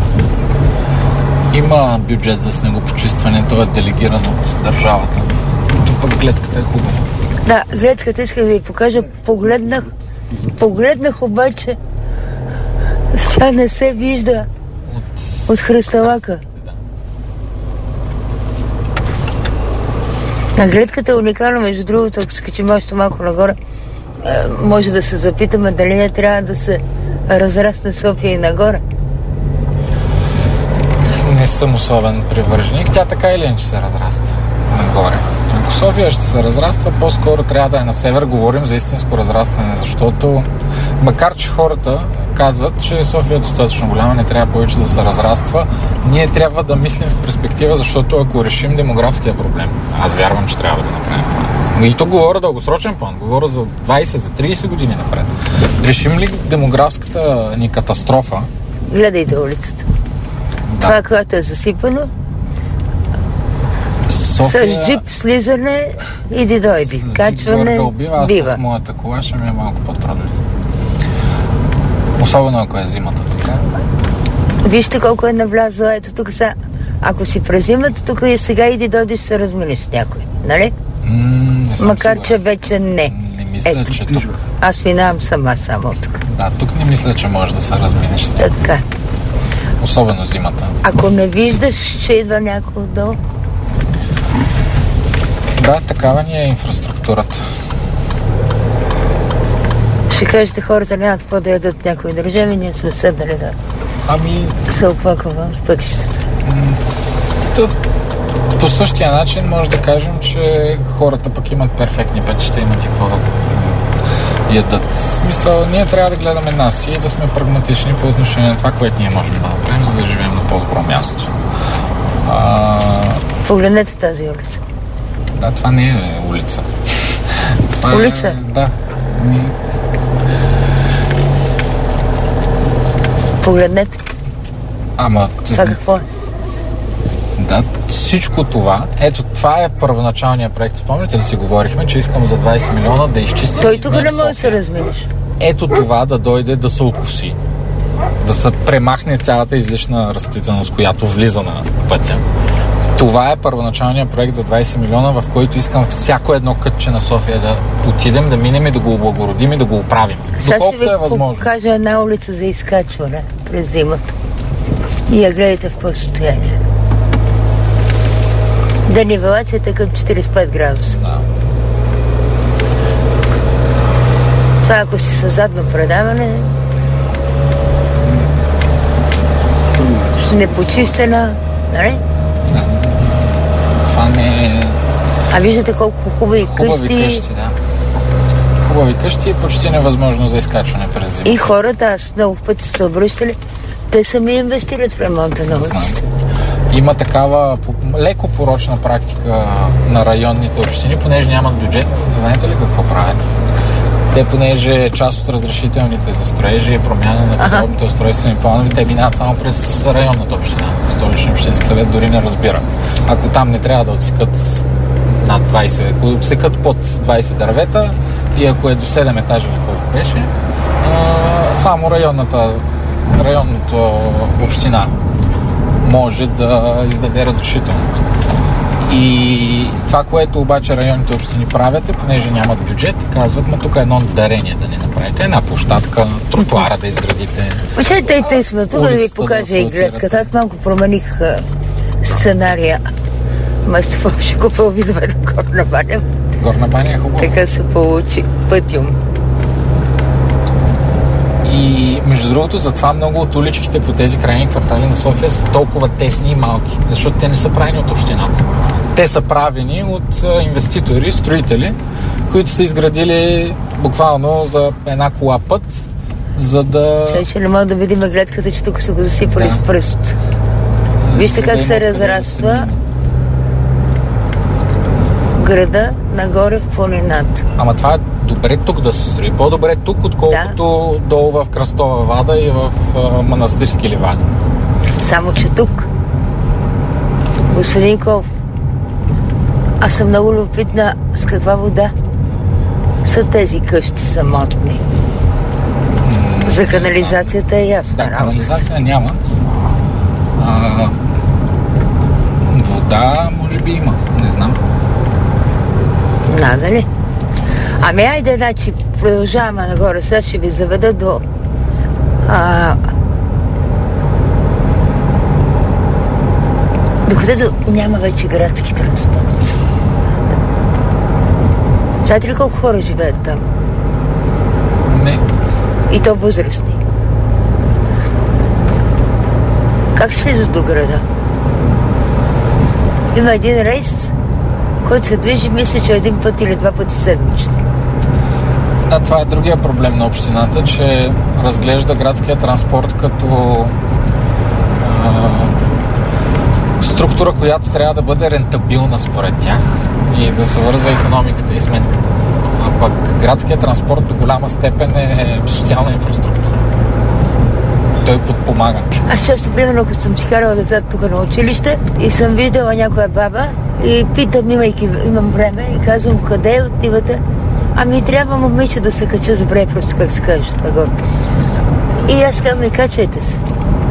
Има бюджет за снегопочистване, той е делегиран от държавата. Пък гледката е хубава. Да, гледката исках да ви покажа. Погледнах, погледнах обаче тя не се вижда от, от хръсталака. А гледката е уникална, между другото, ако скачим още малко нагоре, може да се запитаме дали не трябва да се разрасне София и нагоре. Не съм особен привърженик. Тя така или иначе се разраства нагоре. Ако София ще се разраства, по-скоро трябва да е на север. Говорим за истинско разрастване, защото макар че хората казват, че София е достатъчно голяма, не трябва повече да се разраства, ние трябва да мислим в перспектива, защото ако решим демографския проблем, аз вярвам, че трябва да го направим, И то говоря дългосрочен план, говоря за двайсет, за трийсет години напред. Решим ли демографската ни катастрофа? Гледайте улицата. Да. Това, което е засипано, София... с джип слизане, иди дойди. С качване, да убива, аз бива. С моята кола ще ми е малко по-трудно. Особено ако е зимата тук. Вижте колко е навлязло. Ето тук са. Ако си през зимата, тук и сега иди дойди, ще се разминеш с някой. Нали? М- Макар, сигурен. че вече не. Не мисля, ето, че тук. тук. Аз минавам сама само тук. Да, тук не мисля, че може да се разминеш с някой. Така. Особено зимата. Ако не виждаш, ще идва някой отдолу. Да, такава ни е инфраструктурата. Ще кажете, хората нямат какво да ядат някои държави, ние сме седнали да ами... се опаква пътищата. М- по същия начин може да кажем, че хората пък имат перфектни пътища, имат и какво да ядат. В смисъл, ние трябва да гледаме нас и да сме прагматични по отношение на това, което ние можем да направим, за да живеем на по-добро място. А... Погледнете тази улица. Да, това не е улица. Това улица? Е... Да. Погледнете. Ама... Това какво е? Да, всичко това, ето това е първоначалният проект. Помните ли си говорихме, че искам за двайсет милиона да изчистим... Той тук не може да се разминеш. Ето това да дойде да се окуси. Да се премахне цялата излишна растителност, която влиза на пътя. Това е първоначалният проект за двайсет милиона, в който искам всяко едно кътче на София да отидем, да минем и да го облагородим и да го оправим. Доколкото е възможно. Сега ще ви покажа една улица за изкачване през зимата. И я гледайте в какво състояние. Да нивелацията е към четирийсет и пет градуса. Да. Това ако си със задно предаване, непочистена, нали? Да. Това не е... А виждате колко хубави къщи. Хубави къщи, да. Хубави къщи е почти невъзможно за изкачване през зимата. И хората, аз много пъти се обръщали, те сами инвестират в ремонта на улиците. Има такава леко порочна практика на районните общини, понеже нямат бюджет. Знаете ли какво правят? Те, понеже част от разрешителните за строежи и промяна на подробните устройствени планове, те минават само през районната община. Столичен общински съвет дори не разбира. Ако там не трябва да отсекат над двайсет, ако отсекат под двайсет дървета и ако е до седем етажа, колко беше, само районната, районната община може да издаде разрешителното. И това, което обаче районните общини правят е, понеже нямат бюджет, казват, ма тук е едно дарение да ни направите. Една площадка, тротуара да изградите. Мисля, тъй тъй сме тук да ви покажа и гледката. Аз малко промених а, сценария. Вместо ще го провидваме до Горна баня. Горна баня е хубаво. Така се получи пътюм. И между другото, затова много от уличките по тези крайни квартали на София са толкова тесни и малки, защото те не са правени от общината. Те са правени от инвеститори, строители, които са изградили буквално за една кола път, за да... Чай, че не мога да видим гледката, че тук са го засипали да. С пръст. Вижте как да се разраства града нагоре в планината. Ама това е добре тук да се строи. По-добре тук, отколкото да. Долу в Кръстова вада и в а, Манастирски ливади. Само че тук, господин Ков, аз съм много любопитна с каква вода са тези къщи самотни. М- За канализацията е ясно. Да, канализация нямат. А, вода може би има, не знам. Надали? Ами айде, значи, продължаваме нагоре. Сега ще ви заведа до... А, докъдето няма вече градски транспорт. Знаете ли колко хора живеят там? Не. И то възрастни. Как слизаш до града? Има един рейс, който се движи, мисля, че един път или два пъти седмично. Да, това е другия проблем на общината, че разглежда градския транспорт като а, структура, която трябва да бъде рентабилна според тях и да се вързва икономиката и сметката. А пък градският транспорт до голяма степен е социална инфраструктура. Той подпомага. Аз често, примерно, като съм си карала децата тук на училище и съм виждала някоя баба и питам, имайки, имам време, и казвам, къде отивате? Ами трябва момиче да се кача за бре, просто как се каже това горе. И аз казвам, и качайте се.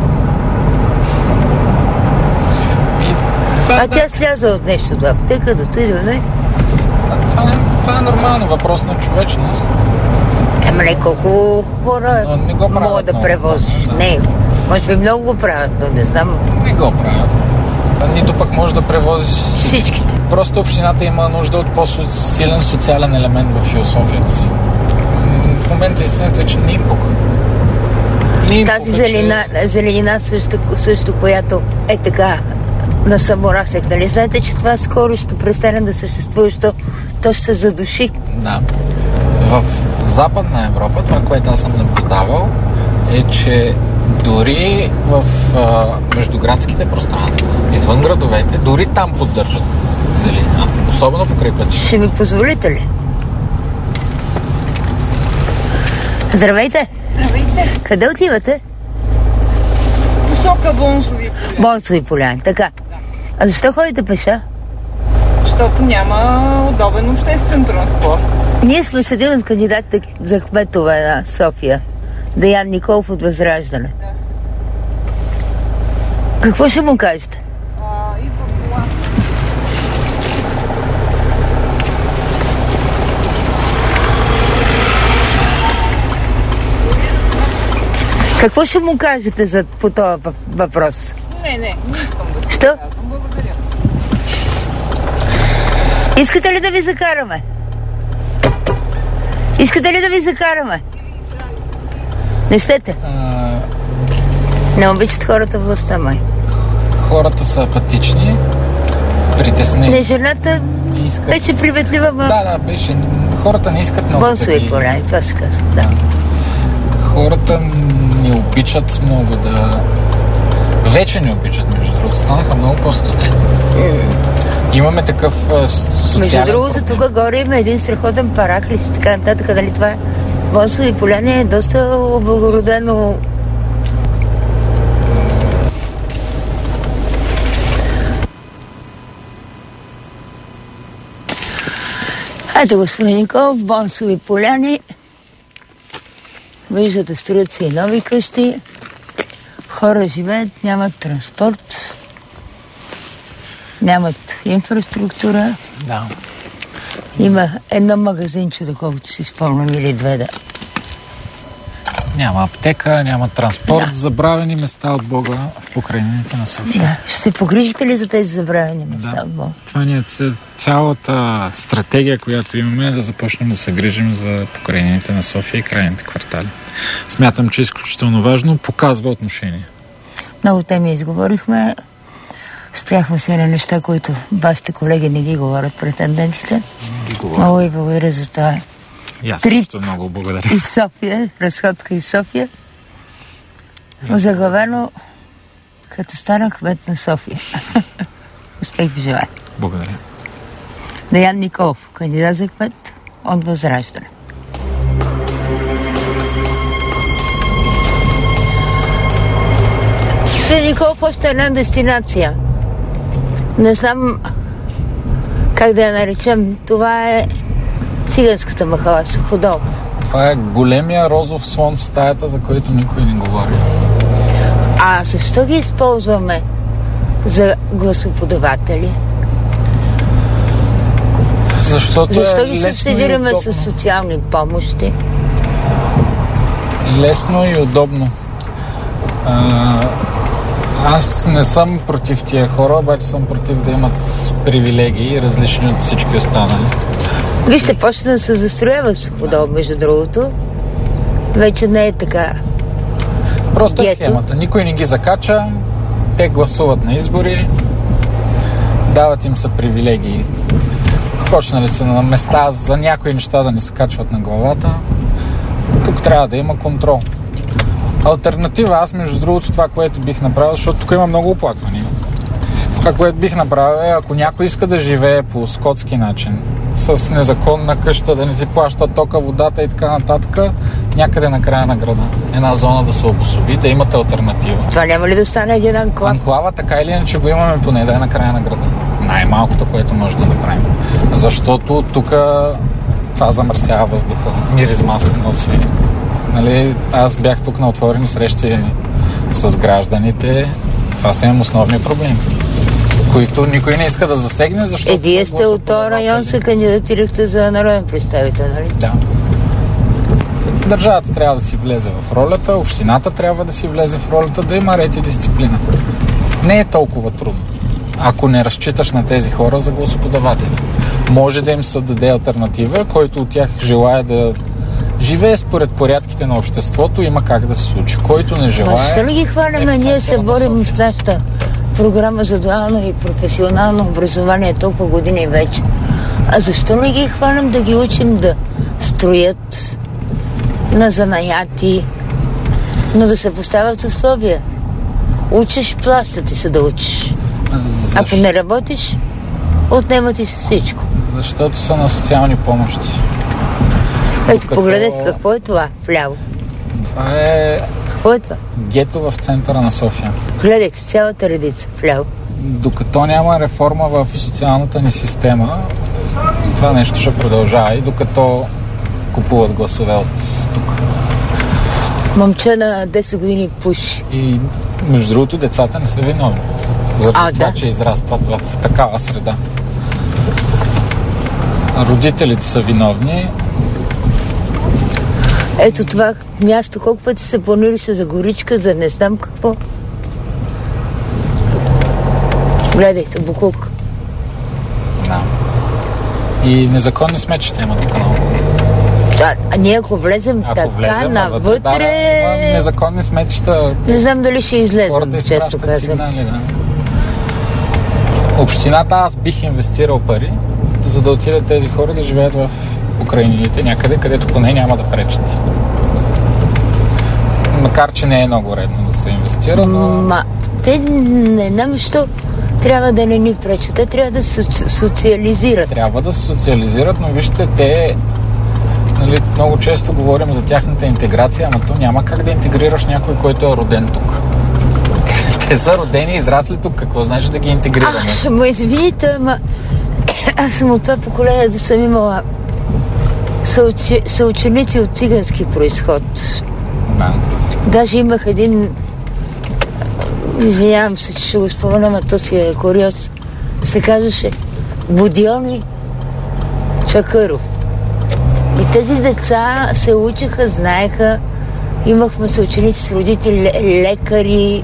И, а да... тя сляза от нещо до аптека, до той, до не. Това, това е нормално, въпрос на човечност. Ема не колко хора могат да превозиш. Да. Не, може би много го правят, но не знам. Не го правят. Нито пък може да превозиш всичките. Просто общината има нужда от по-силен социален елемент в философията си. В момента истината е, че не им пука. Тази зелена, че... зеленина също, също, която е така на саморасек. Нали знаете, че това скоро ще престане да съществува, защото то ще се задуши. Да. В Западна Европа, това, което аз съм наблюдавал, е, че дори в а, междуградските пространства, извън градовете, дори там поддържат зеленината, особено покрай пътища. Ще ми позволите ли? Здравейте! Здравейте! Къде отивате? Посока Бонсови поляни. Бонсови поляни, така. Да. А защо ходите пеша? Защото няма удобен обществен транспорт. Ние сме с един от кандидатите за кметове на София, Деян Николов от Възраждане. Да. Какво ще му кажете? А, и в кола. Какво ще му кажете за, по този въпрос? Не, не, не искам да се Що? казвам. Благодаря. Искате ли да ви закараме? Искате ли да ви закараме? Не щете? А... Не обичат хората властта, май. Хората са апатични, притеснени. Не, жената искат... вече приветлива, ма... Да, да, беше. Хората не искат много Бонсови таки... поляни, това се казва, да. Хората не обичат много да... Вече не обичат, между другото. Станаха много по-студени. Mm. Имаме такъв а, социален... Между другото, тук горе има един страхотен параклис, така нататък, дали това е... Бонсови поляни е доста облагородено. Ето, господин Николов, Бонсови поляни. Виждате, строят се и нови къщи. Хора живеят, нямат транспорт, нямат инфраструктура. Да. Има едно магазинче, доколкото си спомням, или две, да. Няма аптека, няма транспорт, да. Забравени места от Бога в покрайнините на София. Да. Ще се погрижите ли за тези забравени места да. от Бога? Това ни е цялата стратегия, която имаме, е да започнем да се грижим за покрайнините на София и крайните квартали. Смятам, че е изключително важно, показва отношение. Много теми изговорихме. Спряхме се на неща, които вашите колеги не ги говорят, претендентите. Много ви благодаря за това. И аз също много благодаря. И София, разходка и София. Озаглавено като стана кмет на София. Успех ви желая. Благодаря. Деян Николов, кандидат за кмет от Възраждане. Господин Николов, още една дестинация. Не знам как да я наречем. Това е циганската махала, Суходол. Това е големия розов слон в стаята, за който никой не говори. А защо ги използваме за гласоподаватели? Защото Защо е ги субсидираме с социални помощи? Лесно и удобно. А, аз не съм против тия хора, обаче съм против да имат привилегии, различни от всички останали. Вижте, почна да се застроява Суходол, да. Между другото. Вече не е така. Просто е схемата. Никой не ги закача, те гласуват на избори, дават им са привилегии. Почнали са на места за някои неща да не се качват на главата. Тук трябва да има контрол. Алтернатива, аз между другото това, което бих направил, защото тук има много оплаквания. Това, което бих направил е, ако някой иска да живее по скотски начин, с незаконна къща, да не си плаща тока, водата и така нататък, някъде на края на града. Една зона да се обособи, да имате алтернатива. Това няма ли да стане един анклав? Анклава, така или иначе го имаме поне да е на края на града. Най-малкото, което може да направим. Защото тук това замърсява въздуха. Миризма се носи. Нали, аз бях тук на отворени срещи с гражданите. Това са им основни проблеми, които никой не иска да засегне, защото... Е, вие сте от този район, се кандидатирахте за народен представител, нали? Да. Държавата трябва да си влезе в ролята, общината трябва да си влезе в ролята, да има ред и дисциплина. Не е толкова трудно, ако не разчиташ на тези хора за гласоподаватели. Може да им се даде алтернатива, който от тях желая да живее според порядките на обществото, има как да се случи. Който не желае... Ма защо ли ги хваляме? Е, ние се борим с нашата програма за дуално и професионално образование толкова години вече. А защо ли ги хвалям да ги учим да строят на занаяти, но да се поставят условия? Учиш, плаща ти се да учиш. Защо? Ако не работиш, отнема ти се всичко. Защото са на социални помощи. Ето, Докато... погледнете какво е това вляво. Това е... Какво е това? Гето в центъра на София. Гледайте цялата редица вляво. Докато няма реформа в социалната ни система, това нещо ще продължава и докато купуват гласове от тук. Момче на десет години пуши. И между другото децата не са виновни за това, да? че израстват в такава среда. Родителите са виновни. Ето това място, колко пъти се планираше за горичка, за не знам какво. Гледайте, буклук. Да. И незаконни сметища има тук наоколо. А, а ние ако влезем ако така влезем, навътре... Да, да, незаконни сметища... Не знам дали ще излезем, хората често казвам. Сигнали, да. Общината, аз бих инвестирал пари, за да отидат тези хора да живеят в покрайнините някъде, където поне няма да пречат. Макар, че не е много редно да се инвестира, но... Ма, те не знам, защо трябва да не ни пречат. Те трябва да се социализират. Трябва да се социализират, но вижте, те... Нали, много често говорим за тяхната интеграция, ама то няма как да интегрираш някой, който е роден тук. Те са родени и израсли тук. Какво значи да ги интегрираме? Ах, ма извините, ама аз съм от това поколение, да съм имала съучи, съученици от цигански произход. Да. Даже имах един, извинявам се, че ще го спомена, но то си е куриоз, се казваше Будиони Чакъров. И тези деца се учиха, знаеха, имахме съученици с родители, лекари.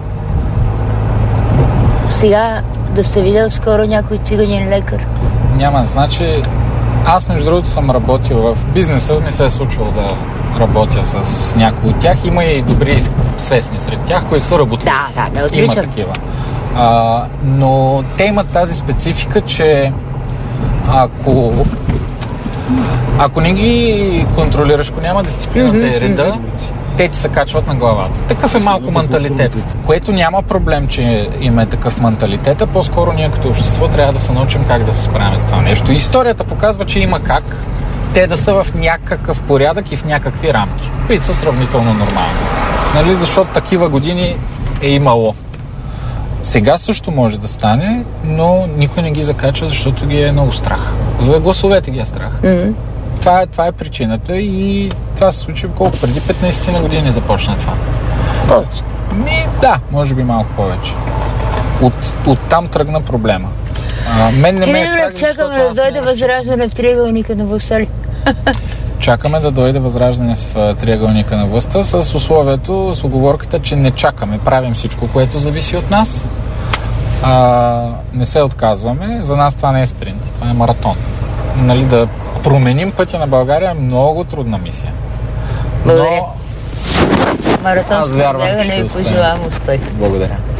Сега да сте видел скоро някой циганин лекар? Няма, значи аз между другото съм работил в бизнеса, ми се е случвало да работя с някои от тях. Има и добри свестни сред тях, които са работили. Да, да, не отричам. Има такива. А, но те имат тази специфика, че ако ако не ги контролираш, ако няма дисциплината и реда, те ти се качват на главата. Такъв е малко менталитет, което няма проблем, че има е такъв менталитет, а по-скоро ние като общество трябва да се научим как да се справим с това нещо. И историята показва, че има как те да са в някакъв порядък и в някакви рамки, които са сравнително нормални. Нали? Защото такива години е имало. Сега също може да стане, но никой не ги закача, защото ги е много страх. За гласовете ги е страх. Mm-hmm. Това е, това е причината и това се случи колко преди петнайсет на години започна това. Повече? Ми, да, може би малко повече. От, от там тръгна проблема. А, мен не ме е страх, чакаме да дойде възраждане в триъгълника на властта ли? Чакаме да дойде възраждане в триъгълника на властта с условието, с уговорката, че не чакаме. Правим всичко, което зависи от нас. А, не се отказваме. За нас това не е спринт, това е маратон. Нали, да променим пътя на България е много трудна мисия. Благодаря. Но... Маратонско бягане и пожелавам успех. Благодаря.